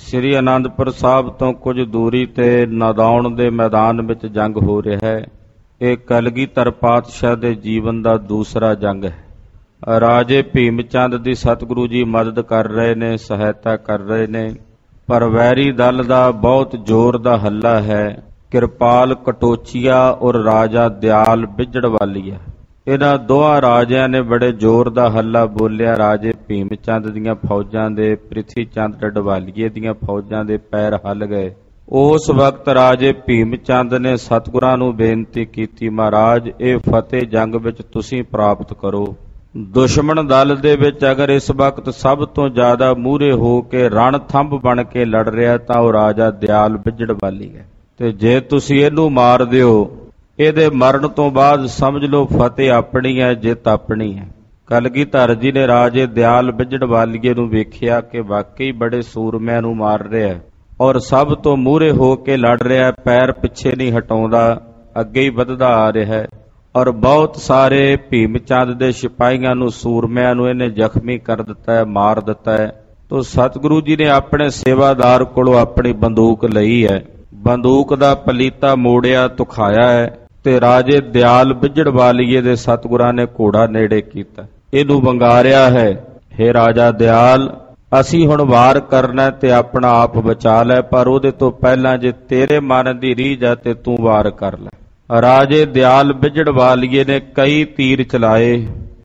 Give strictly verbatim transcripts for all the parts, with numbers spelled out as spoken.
ਸ੍ਰੀ ਅਨੰਦਪੁਰ ਸਾਹਿਬ ਤੋਂ ਕੁਝ ਦੂਰੀ ਤੇ ਨਦੌਣ ਦੇ ਮੈਦਾਨ ਵਿੱਚ ਜੰਗ ਹੋ ਰਿਹਾ ਹੈ। ਇਹ ਕਲਗੀਧਰ ਪਾਤਸ਼ਾਹ ਦੇ ਜੀਵਨ ਦਾ ਦੂਸਰਾ ਜੰਗ ਹੈ। ਰਾਜੇ ਭੀਮ ਚੰਦ ਦੀ ਸਤਿਗੁਰੂ ਜੀ ਮਦਦ ਕਰ ਰਹੇ ਨੇ, ਸਹਾਇਤਾ ਕਰ ਰਹੇ ਨੇ, ਪਰ ਵੈਰੀ ਦਲ ਦਾ ਬਹੁਤ ਜ਼ੋਰ ਦਾ ਹੱਲਾ ਹੈ। ਕਿਰਪਾਲ ਕਟੋਚੀਆ ਔਰ ਰਾਜਾ ਦਿਆਲ ਬਿਜੜਵਾਲੀਆ, ਇਹਨਾਂ ਦੋਹਾਂ ਰਾਜਿਆਂ ਨੇ ਬੜੇ ਜ਼ੋਰ ਦਾ ਹੱਲਾ ਬੋਲਿਆ। ਰਾਜੇ ਭੀਮ ਚੰਦ ਦੀਆਂ ਫੌਜਾਂ ਦੇ, ਪ੍ਰਿਥੀ ਚੰਦ ਡਡਵਾਲੀਏ ਦੀਆਂ ਫੌਜਾਂ ਦੇ ਪੈਰ ਹੱਲ ਗਏ। ਉਸ ਵਕਤ ਰਾਜੇ ਭੀਮ ਚੰਦ ਨੇ ਸਤਿਗੁਰਾਂ ਨੂੰ ਬੇਨਤੀ ਕੀਤੀ, ਮਹਾਰਾਜ ਇਹ ਫਤਿਹ ਜੰਗ ਵਿੱਚ ਤੁਸੀਂ ਪ੍ਰਾਪਤ ਕਰੋ। ਦੁਸ਼ਮਣ ਦਲ ਦੇ ਵਿੱਚ ਅਗਰ ਇਸ ਵਕਤ ਸਭ ਤੋਂ ਜ਼ਿਆਦਾ ਮੂਹਰੇ ਹੋ ਕੇ ਰਣਥੰਭ ਬਣ ਕੇ ਲੜ ਰਿਹਾ ਤਾਂ ਉਹ ਰਾਜਾ ਦਿਆਲ ਬਿਜੜਵਾਲੀ ਹੈ, ਤੇ ਜੇ ਤੁਸੀਂ ਇਹਨੂੰ ਮਾਰ ਦਿਓ, ਇਹਦੇ ਮਰਨ ਤੋਂ ਬਾਅਦ ਸਮਝ ਲਓ ਫਤਿਹ ਆਪਣੀ ਹੈ, ਜਿੱਤ ਆਪਣੀ ਹੈ। ਕਲਗੀਧਰ ਜੀ ਨੇ ਰਾਜੇ ਦਿਆਲ ਬਿਜੜਵਾਲੀਏ ਨੂੰ ਵੇਖਿਆ ਕਿ ਵਾਕਈ ਬੜੇ ਸੂਰਮਿਆਂ ਨੂੰ ਮਾਰ ਰਿਹਾ ਔਰ ਸਭ ਤੋਂ ਮੂਹਰੇ ਹੋ ਕੇ ਲੜ ਰਿਹਾ, ਪੈਰ ਪਿੱਛੇ ਨਹੀਂ ਹਟਾਉਂਦਾ, ਅੱਗੇ ਹੀ ਵੱਧਦਾ ਆ ਰਿਹਾ ਹੈ ਔਰ ਬਹੁਤ ਸਾਰੇ ਭੀਮ ਚੰਦ ਦੇ ਸਿਪਾਹੀਆਂ ਨੂੰ, ਸੂਰਮਿਆਂ ਨੂੰ ਇਹਨੇ ਜ਼ਖਮੀ ਕਰ ਦਿੱਤਾ ਹੈ, ਮਾਰ ਦਿੱਤਾ ਹੈ। ਤੋ ਸਤਿਗੁਰੂ ਜੀ ਨੇ ਆਪਣੇ ਸੇਵਾਦਾਰ ਕੋਲੋਂ ਆਪਣੀ ਬੰਦੂਕ ਲਈ ਹੈ, ਬੰਦੂਕ ਦਾ ਪਲੀਤਾ ਮੋੜਿਆ, ਤੁਖਾਇਆ ਹੈ ਤੇ ਰਾਜੇ ਦਿਆਲ ਬਿਜੜਵਾਲੀਏ ਦੇ ਸਤਿਗੁਰਾਂ ਨੇ ਘੋੜਾ ਨੇੜੇ ਕੀਤਾ, ਇਹਨੂੰ ਵੰਗਾਰਿਆ ਹੈ, ਹੇ ਰਾਜਾ ਦਿਆਲ ਅਸੀਂ ਹੁਣ ਵਾਰ ਕਰਨਾ ਤੇ ਆਪਣਾ ਆਪ ਬਚਾ ਲੈ, ਪਰ ਉਹਦੇ ਤੋਂ ਪਹਿਲਾਂ ਜੇ ਤੇਰੇ ਮਨ ਦੀ ਰੀਝ ਹੈ ਤੇ ਤੂੰ ਵਾਰ ਕਰ ਲੈ। ਰਾਜੇ ਦਿਆਲ ਬਿਜੜਵਾਲੀਏ ਨੇ ਕਈ ਤੀਰ ਚਲਾਏ,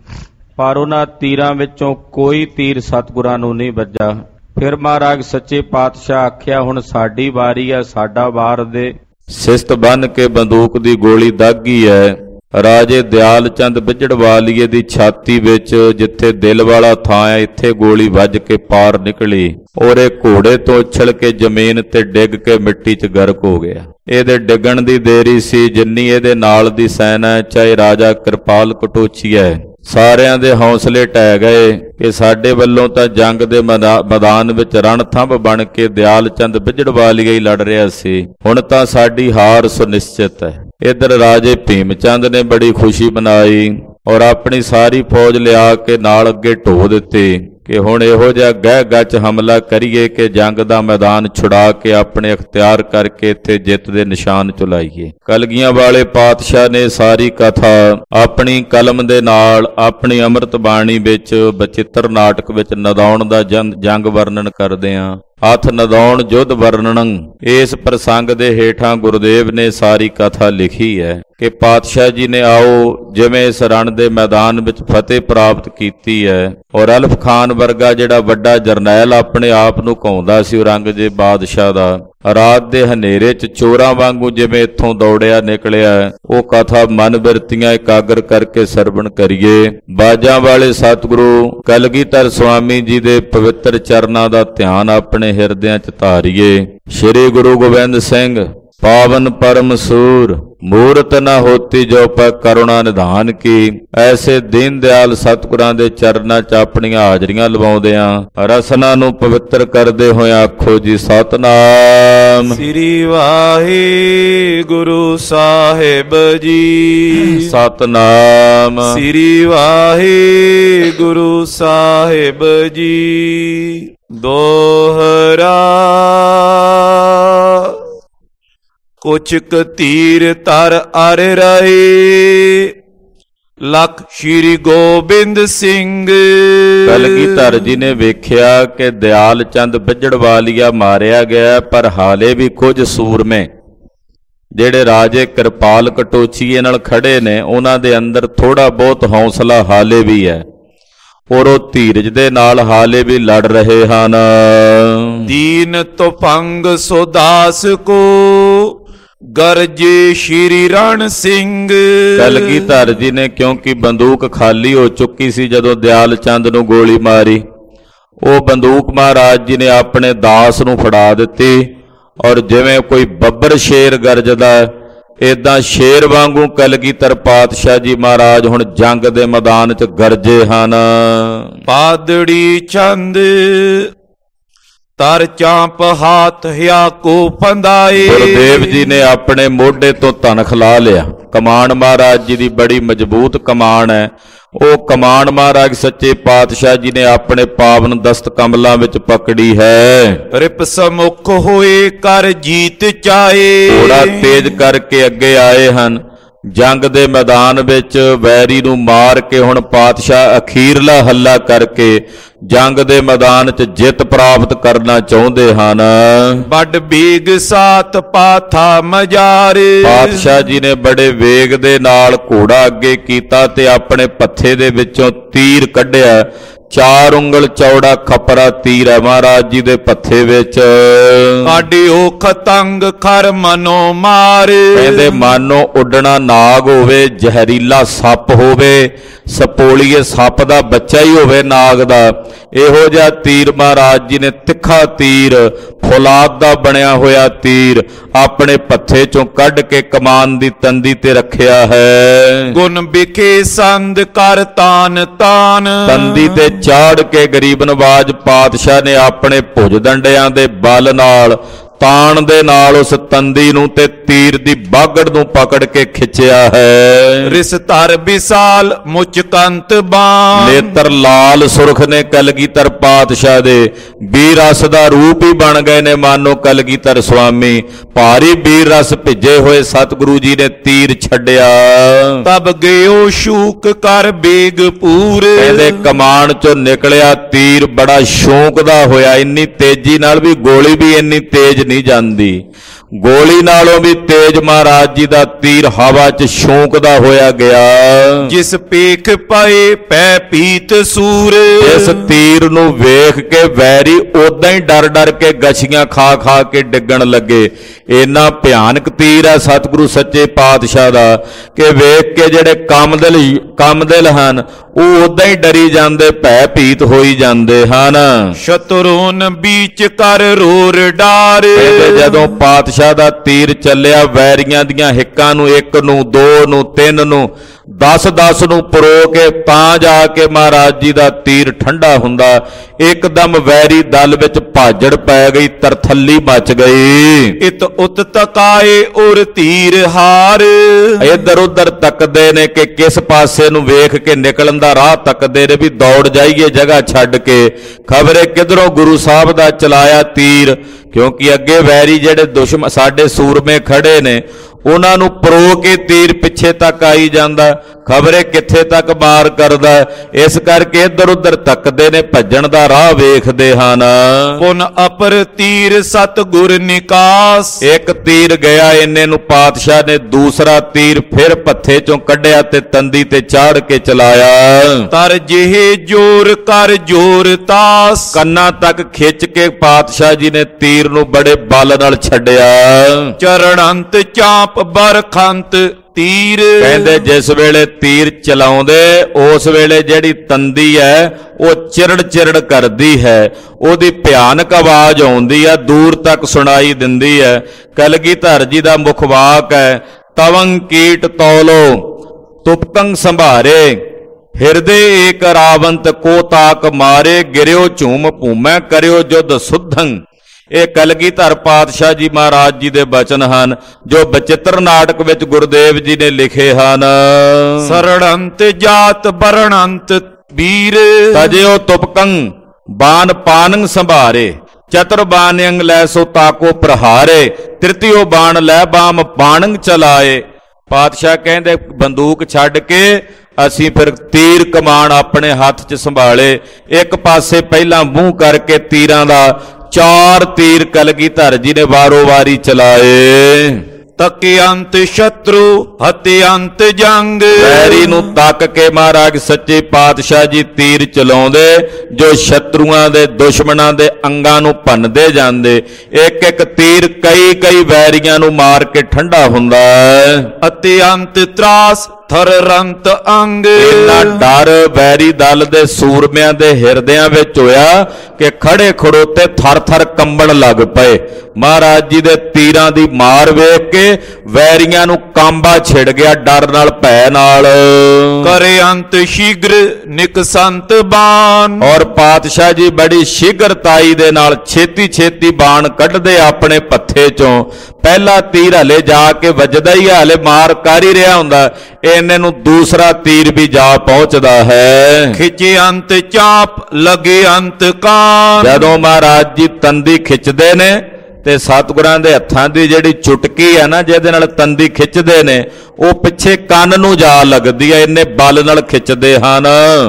ਪਰ ਉਹਨਾਂ ਤੀਰਾਂ ਵਿੱਚੋਂ ਕੋਈ ਤੀਰ ਸਤਿਗੁਰਾਂ ਨੂੰ ਨਹੀਂ ਵੱਜਾ। ਫਿਰ ਮਹਾਰਾਜ ਸੱਚੇ ਪਾਤਸ਼ਾਹ ਆਖਿਆ, ਹੁਣ ਸਾਡੀ ਵਾਰੀ ਹੈ, ਸਾਡਾ ਵਾਰ ਦੇ। ਸਿਸਤ ਬੰਨ ਕੇ ਬੰਦੂਕ ਦੀ ਗੋਲੀ ਦਾਗੀ ਹੈ। ਰਾਜੇ ਦਿਆਲ ਚੰਦ ਬਿਜੜਵਾਲੀਏ ਦੀ ਛਾਤੀ ਵਿੱਚ ਜਿੱਥੇ ਦਿਲ ਵਾਲਾ ਥਾਂ ਹੈ, ਇੱਥੇ ਗੋਲੀ ਵੱਜ ਕੇ ਪਾਰ ਨਿਕਲੀ ਔਰ ਇਹ ਘੋੜੇ ਤੋਂ ਉਛਲ ਕੇ ਜ਼ਮੀਨ ਤੇ ਡਿੱਗ ਕੇ ਮਿੱਟੀ 'ਚ ਗਰਕ ਹੋ ਗਿਆ। ਇਹਦੇ ਡਿੱਗਣ ਦੀ ਦੇਰੀ ਸੀ ਜਿੰਨੀ ਇਹਦੇ ਨਾਲ ਦੀ ਸੈਨਾ ਹੈ, ਚਾਹੇ ਰਾਜਾ ਕਿਰਪਾਲ ਕਟੋਚੀਆ ਹੈ, ਸਾਰਿਆਂ ਦੇ ਹੌਸਲੇ ਢਹਿ ਗਏ ਕਿ ਸਾਡੇ ਵੱਲੋਂ ਤਾਂ ਜੰਗ ਦੇ ਮੈਦਾਨ ਵਿੱਚ ਰਣਥੰਭ ਬਣ ਕੇ ਦਿਆਲ ਚੰਦ ਬਿਜੜਵਾਲੀਆ ਹੀ ਲੜ ਰਿਹਾ ਸੀ, ਹੁਣ ਤਾਂ ਸਾਡੀ ਹਾਰ ਸੁਨਿਸ਼ਚਿਤ ਹੈ। ਇੱਧਰ ਰਾਜੇ ਭੀਮ ਚੰਦ ਨੇ ਬੜੀ ਖੁਸ਼ੀ ਮਨਾਈ ਔਰ ਆਪਣੀ ਸਾਰੀ ਫੌਜ ਲਿਆ ਕੇ ਨਾਲ ਅੱਗੇ ਢੋ ਦਿੱਤੀ ਕਿ ਹੁਣ ਇਹੋ ਜਿਹਾ ਗਹਿ ਗੱਚ ਹਮਲਾ ਕਰੀਏ ਕਿ ਜੰਗ ਦਾ ਮੈਦਾਨ ਛੁਡਾ ਕੇ ਆਪਣੇ ਅਖਤਿਆਰ ਕਰਕੇ ਇੱਥੇ ਜਿੱਤ ਦੇ ਨਿਸ਼ਾਨ ਚੁਲਾਈਏ। ਕਲਗੀਆਂ ਵਾਲੇ ਪਾਤਸ਼ਾਹ ਨੇ ਸਾਰੀ ਕਥਾ ਆਪਣੀ ਕਲਮ ਦੇ ਨਾਲ ਆਪਣੀ ਅੰਮ੍ਰਿਤ ਬਾਣੀ ਵਿੱਚ ਬਚਿੱਤਰ ਨਾਟਕ ਵਿੱਚ ਨਦੌਣ ਦਾ ਜੰਗ ਵਰਣਨ ਕਰਦੇ ਹਾਂ। ਹੱਥ ਨਦੌਣ ਜੁੱਧ ਵਰਣਨ, ਇਸ ਪ੍ਰਸੰਗ ਦੇ ਹੇਠਾਂ ਗੁਰਦੇਵ ਨੇ ਸਾਰੀ ਕਥਾ ਲਿਖੀ ਹੈ ਕਿ ਪਾਤਸ਼ਾਹ ਜੀ ਨੇ ਆਓ ਜਿਵੇਂ ਇਸ ਰਣ ਦੇ ਮੈਦਾਨ ਵਿੱਚ ਫਤਿਹ ਪ੍ਰਾਪਤ ਕੀਤੀ ਹੈ ਔਰ ਅਲਫ ਖਾਨ ਵਰਗਾ ਜਿਹੜਾ ਵੱਡਾ ਜਰਨੈਲ ਆਪਣੇ ਆਪ ਨੂੰ ਕਹਾਉਂਦਾ ਸੀ ਔਰੰਗਜ਼ੇਬ ਬਾਦਸ਼ਾਹ ਦਾ, ਰਾਤ ਦੇ ਹਨੇਰੇ 'ਚ ਚੋਰਾਂ ਵਾਂਗੂ ਜਿਵੇਂ ਇੱਥੋਂ ਦੌੜਿਆ ਨਿਕਲਿਆ, ਉਹ ਕਥਾ ਮਨ ਬਿਰਤੀਆਂ ਇਕਾਗਰ ਕਰਕੇ ਸਰਵਣ ਕਰੀਏ। ਬਾਜਾਂ ਵਾਲੇ ਸਤਿਗੁਰੂ ਕਲਗੀਧਰ ਸੁਆਮੀ ਜੀ ਦੇ ਪਵਿੱਤਰ ਚਰਨਾਂ ਦਾ ਧਿਆਨ ਆਪਣੇ ਹਿਰਦਿਆਂ 'ਚ ਧਾਰੀਏ। ਸ੍ਰੀ ਗੁਰੂ ਗੋਬਿੰਦ ਸਿੰਘ पावन परम सूर मूरत न होती जो पर करुणा निधान की, ऐसे दीन दयाल सतगुरां दे चरनां च अपणियां हाजरियां लवाउंदियां रसना नूं पवित्र करदे होए आखो जी सतनाम श्री वाहिगुरु साहिब जी, सतनाम श्री वाहिगुरु साहिब जी। दोहरा कुछ तीर तर अर रहे लख श्री गोबिंद सिंह। कलगीधर जी ने वेख्या कि दयाल चंद बिजड़वालिया मारिया गया, पर हाले भी कुछ सूरमे ਜਿਹੜੇ ਰਾਜੇ ਕਿਰਪਾਲ ਕਟੋਚੀਏ ਨਾਲ ਖੜੇ ਨੇ ਉਹਨਾਂ ਦੇ ਅੰਦਰ ਥੋੜਾ ਬਹੁਤ ਹੌਸਲਾ ਹਾਲੇ ਵੀ ਹੈ ਔਰ ਉਹ ਧੀਰਜ ਦੇ ਨਾਲ ਹਾਲੇ ਵੀ ਲੜ ਰਹੇ ਹਨ। ਦੀਨ ਤੁਫੰਗ ਸੁਦਾਸ ਕੋ ਗਰਜੇ ਸ਼੍ਰੀ ਰਣ ਸਿੰਘ। ਕਲਗੀਧਰ ਜੀ ਨੇ ਕਿਉਂਕਿ ਬੰਦੂਕ ਖਾਲੀ ਹੋ ਚੁੱਕੀ ਸੀ ਜਦੋਂ ਦਿਆਲ ਚੰਦ ਨੂੰ ਗੋਲੀ ਮਾਰੀ, ਉਹ ਬੰਦੂਕ ਮਹਾਰਾਜ ਜੀ ਨੇ ਆਪਣੇ ਦਾਸ ਨੂੰ ਫੜਾ ਦਿੱਤੀ ਔਰ ਜਿਵੇਂ ਕੋਈ ਬੱਬਰ ਸ਼ੇਰ ਗਰਜਦਾ ਏਦਾਂ ਸ਼ੇਰ ਵਾਂਗੂ ਕਲਗੀਧਰ ਪਾਤਸ਼ਾਹ ਜੀ ਮਹਾਰਾਜ ਹੁਣ ਜੰਗ ਦੇ ਮੈਦਾਨ 'ਚ ਗਰਜੇ ਹਨ। ਪਾਦੜੀ ਚੰਦ ਤਰ ਚਾਂਪ ਹਾਥ ਹਿਆ ਕੋ ਫੰਦਾਏ। ਗੁਰਦੇਵ ਜੀ ਨੇ ਆਪਣੇ ਮੋਢੇ ਤੋਂ ਧਨਖ ਲਾ ਲਿਆ ਕਮਾਨ ਮਹਾਰਾਜ ਜੀ ਦੀ ਬੜੀ ਮਜ਼ਬੂਤ ਕਮਾਨ ਹੈ। ਉਹ ਕਮਾਨ ਮਹਾਰਾਜ ਸੱਚੇ ਪਾਤਸ਼ਾਹ ਜੀ ਨੇ ਆਪਣੇ ਪਾਵਨ ਦਸਤ ਕਮਲਾਂ ਵਿੱਚ ਪਕੜੀ ਹੈ। ਰਿਪ ਸਮੁਖ ਹੋਏ ਕਰ ਜੀਤ ਚਾਏ। ਥੋੜਾ ਤੇਜ਼ ਕਰਕੇ ਅੱਗੇ ਆਏ ਹਨ। ਜੰਗ ਦੇ ਮੈਦਾਨ ਵਿੱਚ ਵੈਰੀ ਨੂੰ ਮਾਰ ਕੇ ਹੁਣ ਪਾਤਸ਼ਾਹ ਅਖੀਰਲਾ ਹੱਲਾ ਕਰਕੇ ਜੰਗ ਦੇ ਮੈਦਾਨ 'ਚ ਜਿੱਤ ਪ੍ਰਾਪਤ ਕਰਨਾ ਚਾਹੁੰਦੇ ਹਨ। ਵੱਡ ਬੇਗ ਸਾਤ ਪਾਥਾ ਮਜਾਰੇ। ਪਾਤਸ਼ਾਹ ਜੀ ਨੇ ਬੜੇ ਵੇਗ ਦੇ ਨਾਲ ਘੋੜਾ ਅੱਗੇ ਕੀਤਾ ਤੇ ਆਪਣੇ ਪੱਥੇ ਦੇ ਵਿੱਚੋਂ ਤੀਰ ਕੱਢਿਆ। ਚਾਰ ਉਂਗਲ ਚੌੜਾ ਖਪਰਾ ਤੀਰ ਹੈ ਮਹਾਰਾਜ ਜੀ ਦੇ ਪੱਥੇ ਵਿੱਚ। ਕਾਢਿਓ ਖਤੰਗ ਖਰ ਮਨੋ ਮਾਰੇ। ਕਹਿੰਦੇ ਮਾਨੋ ਉੱਡਣਾ ਨਾਗ ਹੋਵੇ, ਜ਼ਹਿਰੀਲਾ ਸੱਪ ਹੋਵੇ, ਸਪੋਲੀਏ ਸੱਪ ਦਾ ਬੱਚਾ ਹੀ ਹੋਵੇ ਨਾਗ ਦਾ। ਇਹੋ ਜਿਹਾ ਤੀਰ ਮਹਾਰਾਜ ਜੀ ਨੇ, ਤਿੱਖਾ ਤੀਰ, ਫੌਲਾਦ ਦਾ ਬਣਿਆ ਹੋਇਆ ਤੀਰ ਆਪਣੇ ਪੱਥੇ ਚੋਂ ਕੱਢ ਕੇ ਕਮਾਨ ਦੀ ਤੰਦੀ ਤੇ ਰੱਖਿਆ ਹੈ। ਗੁਣ ਵਿਖੇ ਸੰਦ ਕਰ ਤਾਨ ਤਾਨ। ਤੰਦੀ ਤੇ ਚਾੜ ਕੇ ਗਰੀਬ ਨਵਾਜ ਪਾਤਸ਼ਾਹ ਨੇ ਆਪਣੇ ਭੁਜ ਦੰਡਿਆਂ ਦੇ ਬਲ ਨਾਲ, ਤਾਣ ਦੇ ਨਾਲ ਉਸ ਤੰਦੀ ਨੂੰ ਤੇ ਤੀਰ ਦੀ ਬਾਗੜ ਨੂੰ ਪਕੜ ਕੇ ਖਿੱਚਿਆ ਹੈ। ਰਿਸ ਧਰ ਵਿਸਾਲ ਮੁਚਕੰਤ ਬਾਣ। ਨੇਤਰ ਲਾਲ ਸੁਰਖ ਨੇ ਕਲਗੀਧਰ ਪਾਤਸ਼ਾਹ ਦੇ ਵੀਰ ਰਸ ਦਾ ਰੂਪ ਹੀ ਬਣ ਗਏ ਨੇ। ਮਾਨੋ ਕਲਗੀਧਰ ਸੁਆਮੀ ਭਾਰੀ ਵੀਰ ਰਸ ਭਿੱਜੇ ਹੋਏ ਸਤਿਗੁਰੂ ਜੀ ਨੇ ਤੀਰ ਛੱਡਿਆ। ਤਬ ਗਿਓ ਸ਼ੂਕ ਕਰ ਬੇਗ ਪੂਰ। ਕਹਿੰਦੇ ਕਮਾਨ ਚੋਂ ਨਿਕਲਿਆ ਤੀਰ ਬੜਾ ਸ਼ੌਂਕ ਦਾ ਹੋਇਆ। ਇੰਨੀ ਤੇਜ਼ੀ ਨਾਲ ਵੀ ਗੋਲੀ ਵੀ ਇੰਨੀ ਤੇਜ਼ ਨਹੀਂ ਜਾਂਦੀ। ਗੋਲੀ ਨਾਲੋਂ ਵੀ ਤੇਜ਼ ਮਹਾਰਾਜ ਜੀ ਦਾ ਤੀਰ ਹਵਾ 'ਚ ਸ਼ੌਂਕਦਾ ਹੋਇਆ ਗਿਆ। ਜਿਸ ਪੇਖ ਪਏ ਪੈ ਪੀਤ ਸੂਰ। ਇਸ ਤੀਰ ਨੂੰ ਵੇਖ ਕੇ ਵੈਰੀ ਉਦਾਂ ਹੀ ਡਰ ਡਰ ਕੇ ਗਛੀਆਂ ਖਾ ਖਾ ਕੇ ਡਿੱਗਣ ਲੱਗੇ। ਇੰਨਾ ਭਿਆਨਕ ਤੀਰ ਹੈ ਸਤਿਗੁਰੂ ਸੱਚੇ ਪਾਤਸ਼ਾਹ ਦਾ ਕਿ ਵੇਖ ਕੇ ਜਿਹੜੇ ਕਾਮਦਿਲ ਕਾਮਦਿਲ ਹਨ ਉਹ ਉਦਾਂ ਹੀ ਡਰੀ ਜਾਂਦੇ, ਭੈ ਭੀਤ ਹੋਈ ਜਾਂਦੇ ਹਨ। ਸ਼ਤਰੂਨ ਬੀਚ ਕਰ ਰੋਰ ਡਾਰ। ਜਦੋਂ ਪਾਤਸ਼ਾਹ ਦਾ ਤੀਰ ਚੱਲਿਆ ਵੈਰੀਆਂ ਦੀਆਂ ਹਿੱਕਾਂ ਨੂੰ, ਇੱਕ ਨੂੰ, ਦੋ ਨੂੰ, ਤਿੰਨ ਨੂੰ, ਦਸ ਦਸ ਨੂੰ ਪਰੋ ਕੇ ਤਾਂ ਜਾ ਕੇ ਮਹਾਰਾਜ ਜੀ ਦਾ ਤੀਰ ਠੰਡਾ ਹੁੰਦਾ। ਇੱਕਦਮ ਵੈਰੀ ਦਲ ਵਿੱਚ ਭਾਜੜ ਪੈ ਗਈ, ਤਰਥੱਲੀ ਮਚ ਗਈ। ਇਤ ਉਤ ਤਕਾਏ ਉਰ ਤੀਰ ਹਾਰ। ਇੱਧਰ ਉੱਧਰ ਤੱਕਦੇ ਨੇ ਕਿ ਕਿਸ ਪਾਸੇ ਨੂੰ ਵੇਖ ਕੇ ਨਿਕਲਣ ਦਾ ਰਾਹ ਤੱਕਦੇ ਨੇ ਵੀ ਦੌੜ ਜਾਈਏ ਜਗ੍ਹਾ ਛੱਡ ਕੇ। ਖਬਰੇ ਕਿਧਰੋਂ ਗੁਰੂ ਸਾਹਿਬ ਦਾ ਚਲਾਇਆ ਤੀਰ, ਕਿਉਂਕਿ ਅੱਗੇ ਵੈਰੀ ਜਿਹੜੇ ਦੁਸ਼ਮਣ ਸਾਡੇ ਸੂਰਮੇ ਖੜੇ ਨੇ ਉਹਨਾਂ ਨੂੰ ਪਰੋ ਕੇ ਤੀਰ ਪਿੱਛੇ ਤੱਕ ਆਈ ਜਾਂਦਾ, ਖਬਰੇ ਕਿੱਥੇ ਤੱਕ ਮਾਰ ਕਰਦਾ। ਇਸ ਕਰਕੇ ਇੱਧਰ ਉੱਧਰ ਤੱਕਦੇ ਨੇ, ਭੱਜਣ ਦਾ ਰਾਹ ਵੇਖਦੇ ਹਨ। ਪੁਨ ਅਪਰ ਤੀਰ ਸਤਿਗੁਰ ਨਿਕਾਸ। ਇੱਕ ਤੀਰ ਗਿਆ, ਇੰਨੇ ਨੂੰ ਪਾਤਸ਼ਾਹ ਨੇ ਦੂਸਰਾ ਤੀਰ ਫਿਰ ਪੱਥੇ ਚੋਂ ਕੱਢਿਆ ਤੇ ਤੰਦੀ ਤੇ ਚਾੜ ਕੇ ਚਲਾਇਆ। ਤਰ ਜਿਹੇ ਜੋਰ ਕਰ ਜੋਰ ਤਾਸ। ਕੰਨਾਂ ਤੱਕ ਖਿੱਚ ਕੇ ਪਾਤਸ਼ਾਹ ਜੀ ਨੇ ਤੀਰ ਨੂੰ ਬੜੇ ਬਲ ਨਾਲ ਛੱਡਿਆ। ਚਰਣੰਤ ਚਾਪ ਬਰਖੰਤ ਤੀਰ। ਕਹਿੰਦੇ ਜਿਸ ਵੇਲੇ ਤੀਰ ਚਲਾਉਂਦੇ ਉਸ ਵੇਲੇ ਜਿਹੜੀ ਤੰਦੀ ਹੈ ਉਹ ਚਿਰੜ ਚਿਰੜ ਕਰਦੀ ਹੈ, ਉਹਦੀ ਭਿਆਨਕ ਆਵਾਜ਼ ਆਉਂਦੀ ਹੈ, ਦੂਰ ਤੱਕ ਸੁਣਾਈ ਦਿੰਦੀ ਹੈ। ਕਲਗੀਧਰ ਜੀ ਦਾ ਮੁਖ ਵਾਕ ਹੈ, ਤਵੰ ਕੀਟ ਤੌਲੋ ਤੁਪਕੰ ਸੰਭਾਰੇ, ਹਿਰਦੇ ਏਕ ਰਾਵੰਤ ਕੋ ਤਾਕ ਮਾਰੇ, ਗਿਰਿਓ ਝੂਮ ਭੂਮੈ ਕਰਿਓ ਜੁਧ ਸੁਧੰ। ਇਹ ਕਲਗੀਧਰ ਪਾਤਸ਼ਾਹ ਜੀ ਮਹਾਰਾਜ ਜੀ ਦੇ ਬਚਨ ਹਨ ਜੋ ਬਚਿੱਤਰ ਨਾਟਕ ਵਿੱਚ ਗੁਰਦੇਵ ਜੀ ਨੇ ਲਿਖੇ ਹਨ। ਸਰੜੰਤ ਜਾਤ ਬਰਣੰਤ ਵੀਰ। ਤਜਿਓ ਤੁਪਕੰ ਬਾਨ ਪਾਨੰ ਸੰਭਾਰੇ, ਚਤੁਰ ਬਾਨਯੰ ਲੈ ਸੋ ਤਾਕੋ ਪ੍ਰਹਾਰੇ, ਤ੍ਰਿਤਿਓ ਬਾਣ ਲੈ ਬਾਮ ਬਾਣੰ ਚਲਾਏ। ਪਾਤਸ਼ਾਹ ਕਹਿੰਦੇ ਬੰਦੂਕ ਛੱਡ ਕੇ ਅਸੀਂ ਫਿਰ ਤੀਰ ਕਮਾਨ ਆਪਣੇ ਹੱਥ 'ਚ ਸੰਭਾਲੇ। ਇੱਕ ਪਾਸੇ ਪਹਿਲਾਂ ਮੂੰਹ ਕਰਕੇ ਤੀਰਾਂ ਦਾ ਚਾਰ ਤੀਰ ਕਲਗੀਧਰ ਜੀ ਨੇ ਵਾਰੋ ਵਾਰੀ ਚਲਾਏ। ਤਕਿਅੰਤ ਸ਼ਤਰੂ ਹਤਿਅੰਤ ਜੰਗ। ਵੈਰੀ ਨੂੰ ਤੱਕ ਕੇ ਮਹਾਰਾਜ ਸੱਚੇ ਪਾਤਸ਼ਾਹ ਜੀ ਤੀਰ ਚਲਾਉਂਦੇ ਜੋ ਸ਼ਤਰੂਆਂ ਦੇ ਦੁਸ਼ਮਣਾਂ ਦੇ ਅੰਗਾਂ ਨੂੰ ਭੰਨਦੇ ਜਾਂਦੇ। ਇੱਕ ਇੱਕ ਤੀਰ ਕਈ ਕਈ ਵੈਰੀਆਂ ਨੂੰ ਮਾਰ ਕੇ ਠੰਡਾ ਹੁੰਦਾ ਹੈ। ਅਤਿਅੰਤ ਤਰਾਸ ਥਰ ਰੰਤ ਅੰਗ। ਇੰਨਾ ਡਰ ਵੈਰੀ ਦਲ ਦੇ ਸੂਰਮਿਆਂ ਦੇ ਹਿਰਦਿਆਂ ਵਿੱਚ ਹੋਇਆ ਕਿ ਖੜੇ ਖੜੋਤੇ ਥਰ ਥਰ ਕੰਬਣ ਲੱਗ ਪਏ। ਮਹਾਰਾਜ ਜੀ ਦੇ ਤੀਰਾਂ ਦੀ ਮਾਰ ਵੇਖ ਕੇ ਵੈਰੀਆਂ ਨੂੰ ਕਾਂਬਾ ਛਿੜ ਗਿਆ ਡਰ ਨਾਲ, ਭੈ ਨਾਲ। ਕਰੇ ਅੰਤ ਸ਼ੀਘਰ ਨਿਕਸੰਤ ਬਾਣ। ਔਰ ਪਾਤਸ਼ਾਹ ਜੀ ਬੜੀ ਸ਼ੀਘਰਤਾਈ ਦੇ ਨਾਲ ਛੇਤੀ ਛੇਤੀ ਬਾਣ ਕੱਢਦੇ ਆਪਣੇ ਪੱਥੇ ਚੋਂ। ਪਹਿਲਾ ਤੀਰ ਹਲੇ ਜਾ ਕੇ ਵੱਜਦਾ ਹੀ, ਹਲੇ ਮਾਰ ਕਰ ਹੀ ਰਿਹਾ ਹੁੰਦਾ, ਇਹਨੇ ਨੂੰ ਦੂਸਰਾ ਤੀਰ ਵੀ ਜਾ ਪਹੁੰਚਦਾ ਹੈ। ਖਿੱਚੇ ਅੰਤ ਚਾਪ ਲਗੇ ਅੰਤ ਕਾਨ। ਜਦੋਂ ਮਹਾਰਾਜ ਜੀ ਤੰਦੀ ਖਿੱਚਦੇ ਨੇ ਤੇ ਸਤਿਗੁਰਾਂ ਦੇ ਹੱਥਾਂ ਦੀ ਜਿਹੜੀ ਚੁਟਕੀ ਹੈ ਨਾ, ਜਿਹਦੇ ਨਾਲ ਤੰਦੀ ਖਿੱਚਦੇ ਨੇ, ਉਹ ਪਿੱਛੇ ਕੰਨ ਨੂੰ ਜਾ ਲੱਗਦੀ ਹੈ, ਇੰਨੇ ਬਲ ਨਾਲ ਖਿੱਚਦੇ ਹਨ।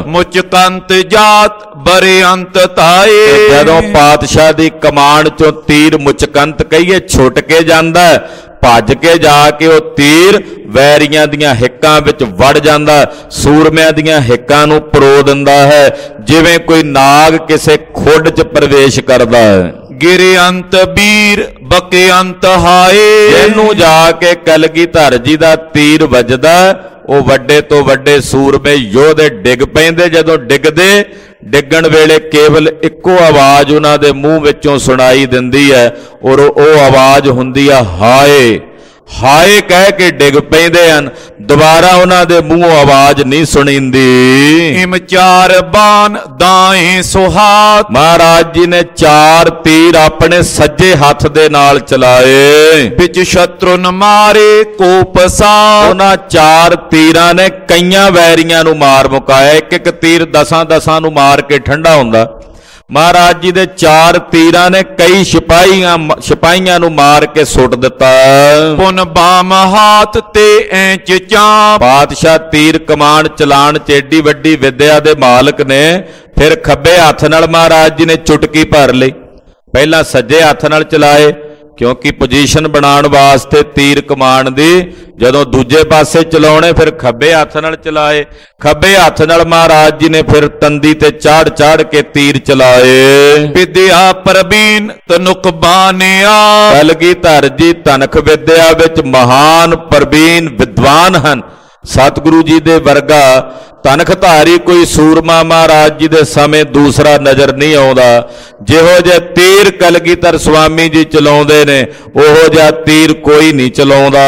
ਮੁਚਕੰਤ ਜਾਤ ਬਰੇ ਅੰਤ ਤਾਏ। ਜਦੋਂ ਪਾਤਸ਼ਾਹ ਦੀ ਕਮਾਨ ਚੋਂ ਤੀਰ ਮੁਚਕੰਤ ਕਹੀਏ ਛੁੱਟ ਕੇ ਜਾਂਦਾ, ਭੱਜ ਕੇ ਜਾ ਕੇ ਉਹ ਤੀਰ ਵੈਰੀਆਂ ਦੀਆਂ ਹਿੱਕਾਂ ਵਿੱਚ ਵੜ ਜਾਂਦਾ, ਸੂਰਮਿਆਂ ਦੀਆਂ ਹਿੱਕਾਂ ਨੂੰ ਪਰੋ ਦਿੰਦਾ ਹੈ, ਜਿਵੇਂ ਕੋਈ ਨਾਗ ਕਿਸੇ ਖੁੱਡ 'ਚ ਪ੍ਰਵੇਸ਼ ਕਰਦਾ ਹੈ। ਗਿਰੇ ਅੰਤ ਵੀਰ ਬਕੇ ਅੰਤ ਹਾਏ। ਇਹਨੂੰ ਜਾ ਕੇ ਕਲਗੀਧਰ ਜੀ ਦਾ ਤੀਰ ਵੱਜਦਾ, ਉਹ ਵੱਡੇ ਤੋਂ ਵੱਡੇ ਸੂਰਮੇ ਯੋਧੇ ਡਿੱਗ ਪੈਂਦੇ। ਜਦੋਂ ਡਿੱਗਦੇ, ਡਿੱਗਣ ਵੇਲੇ ਕੇਵਲ ਇੱਕੋ ਆਵਾਜ਼ ਉਹਨਾਂ ਦੇ ਮੂੰਹ ਵਿੱਚੋਂ ਸੁਣਾਈ ਦਿੰਦੀ ਹੈ, ਔਰ ਉਹ ਆਵਾਜ਼ ਹੁੰਦੀ ਆ ਹਾਏ। ਹਾਏ ਕਹਿ ਕੇ ਡਿੱਗ ਪੈਂਦੇ ਹਨ, ਦੁਬਾਰਾ ਉਹਨਾਂ ਦੇ ਮੂੰਹੋਂ ਆਵਾਜ਼ ਨਹੀਂ ਸੁਣੀਂਦੀ। ਇਮ ਚਾਰ ਬਾਣ ਦਾਏ ਸੁਹਾਤ। ਮਹਾਰਾਜ ਜੀ ਨੇ ਚਾਰ ਤੀਰ ਆਪਣੇ ਸੱਜੇ ਹੱਥ ਦੇ ਨਾਲ ਚਲਾਏ। ਵਿੱਚ ਸ਼ਤਰਨ ਮਾਰੇ ਕੋਪਸਾ। ਉਹਨਾਂ ਚਾਰ ਤੀਰਾਂ ਨੇ ਕਈਆਂ ਵੈਰੀਆਂ ਨੂੰ ਮਾਰ ਮੁਕਾਇਆ। ਇੱਕ ਇੱਕ ਤੀਰ ਦਸਾਂ ਦਸਾਂ ਨੂੰ ਮਾਰ ਕੇ ਠੰਡਾ ਹੁੰਦਾ। ਮਹਾਰਾਜ ਜੀ ਦੇ ਚਾਰ ਤੀਰਾਂ ਨੇ ਕਈ ਸਿਪਾਹੀਆਂ ਸਿਪਾਹੀਆਂ ਨੂੰ ਮਾਰ ਕੇ ਸੁੱਟ ਦਿੱਤਾ। ਪੁਨ ਬਾਮ ਹਾਥ ਤੇ ਐਂਚ ਚਾਪ। ਪਾਤਸ਼ਾਹ ਤੀਰ ਕਮਾਨ ਚਲਾਣ ਚ ਏਡੀ ਵੱਡੀ ਵਿਦਿਆ ਦੇ ਮਾਲਕ ਨੇ, ਫਿਰ ਖੱਬੇ ਹੱਥ ਨਾਲ ਮਹਾਰਾਜ ਜੀ ਨੇ ਚੁਟਕੀ ਭਰ ਲਈ। ਪਹਿਲਾਂ ਸੱਜੇ ਹੱਥ ਨਾਲ ਚਲਾਏ, ਕਿਉਂਕਿ ਪੋਜੀਸ਼ਨ ਬਣਾਉਣ ਵਾਸਤੇ ਤੀਰ ਕਮਾਨ ਦੀ। ਜਦੋਂ ਦੂਜੇ ਪਾਸੇ ਚਲਾਉਣੇ, ਫਿਰ ਖੱਬੇ ਹੱਥ ਨਾਲ ਚਲਾਏ। ਖੱਬੇ ਹੱਥ ਨਾਲ ਮਹਾਰਾਜ ਜੀ ਨੇ ਫਿਰ ਤੰਦੀ ਤੇ ਚਾੜ ਚਾੜ ਕੇ ਤੀਰ ਚਲਾਏ। ਵਿਦਿਆ ਪ੍ਰਬੀਨ ਤਨੁਕ ਬਾਨਿਆ। ਕਲਗੀਧਰ ਜੀ ਤਨਖ ਵਿਦਿਆ ਵਿੱਚ ਮਹਾਨ ਪ੍ਰਬੀਨ ਵਿਦਵਾਨ ਹਨ। ਸਤਿਗੁਰੂ ਜੀ ਦੇ ਵਰਗਾ ਤਨਖਧਾਰੀ ਕੋਈ ਸੂਰਮਾ ਮਹਾਰਾਜ ਜੀ ਦੇ ਸਮੇਂ ਦੂਸਰਾ ਨਜ਼ਰ ਨਹੀਂ ਆਉਂਦਾ। ਜਿਹੋ ਜਿਹਾ ਤੀਰ ਕਲਗੀਧਰ ਸੁਆਮੀ ਜੀ ਚਲਾਉਂਦੇ ਨੇ, ਉਹੋ ਜਿਹਾ ਤੀਰ ਕੋਈ ਨਹੀਂ ਚਲਾਉਂਦਾ।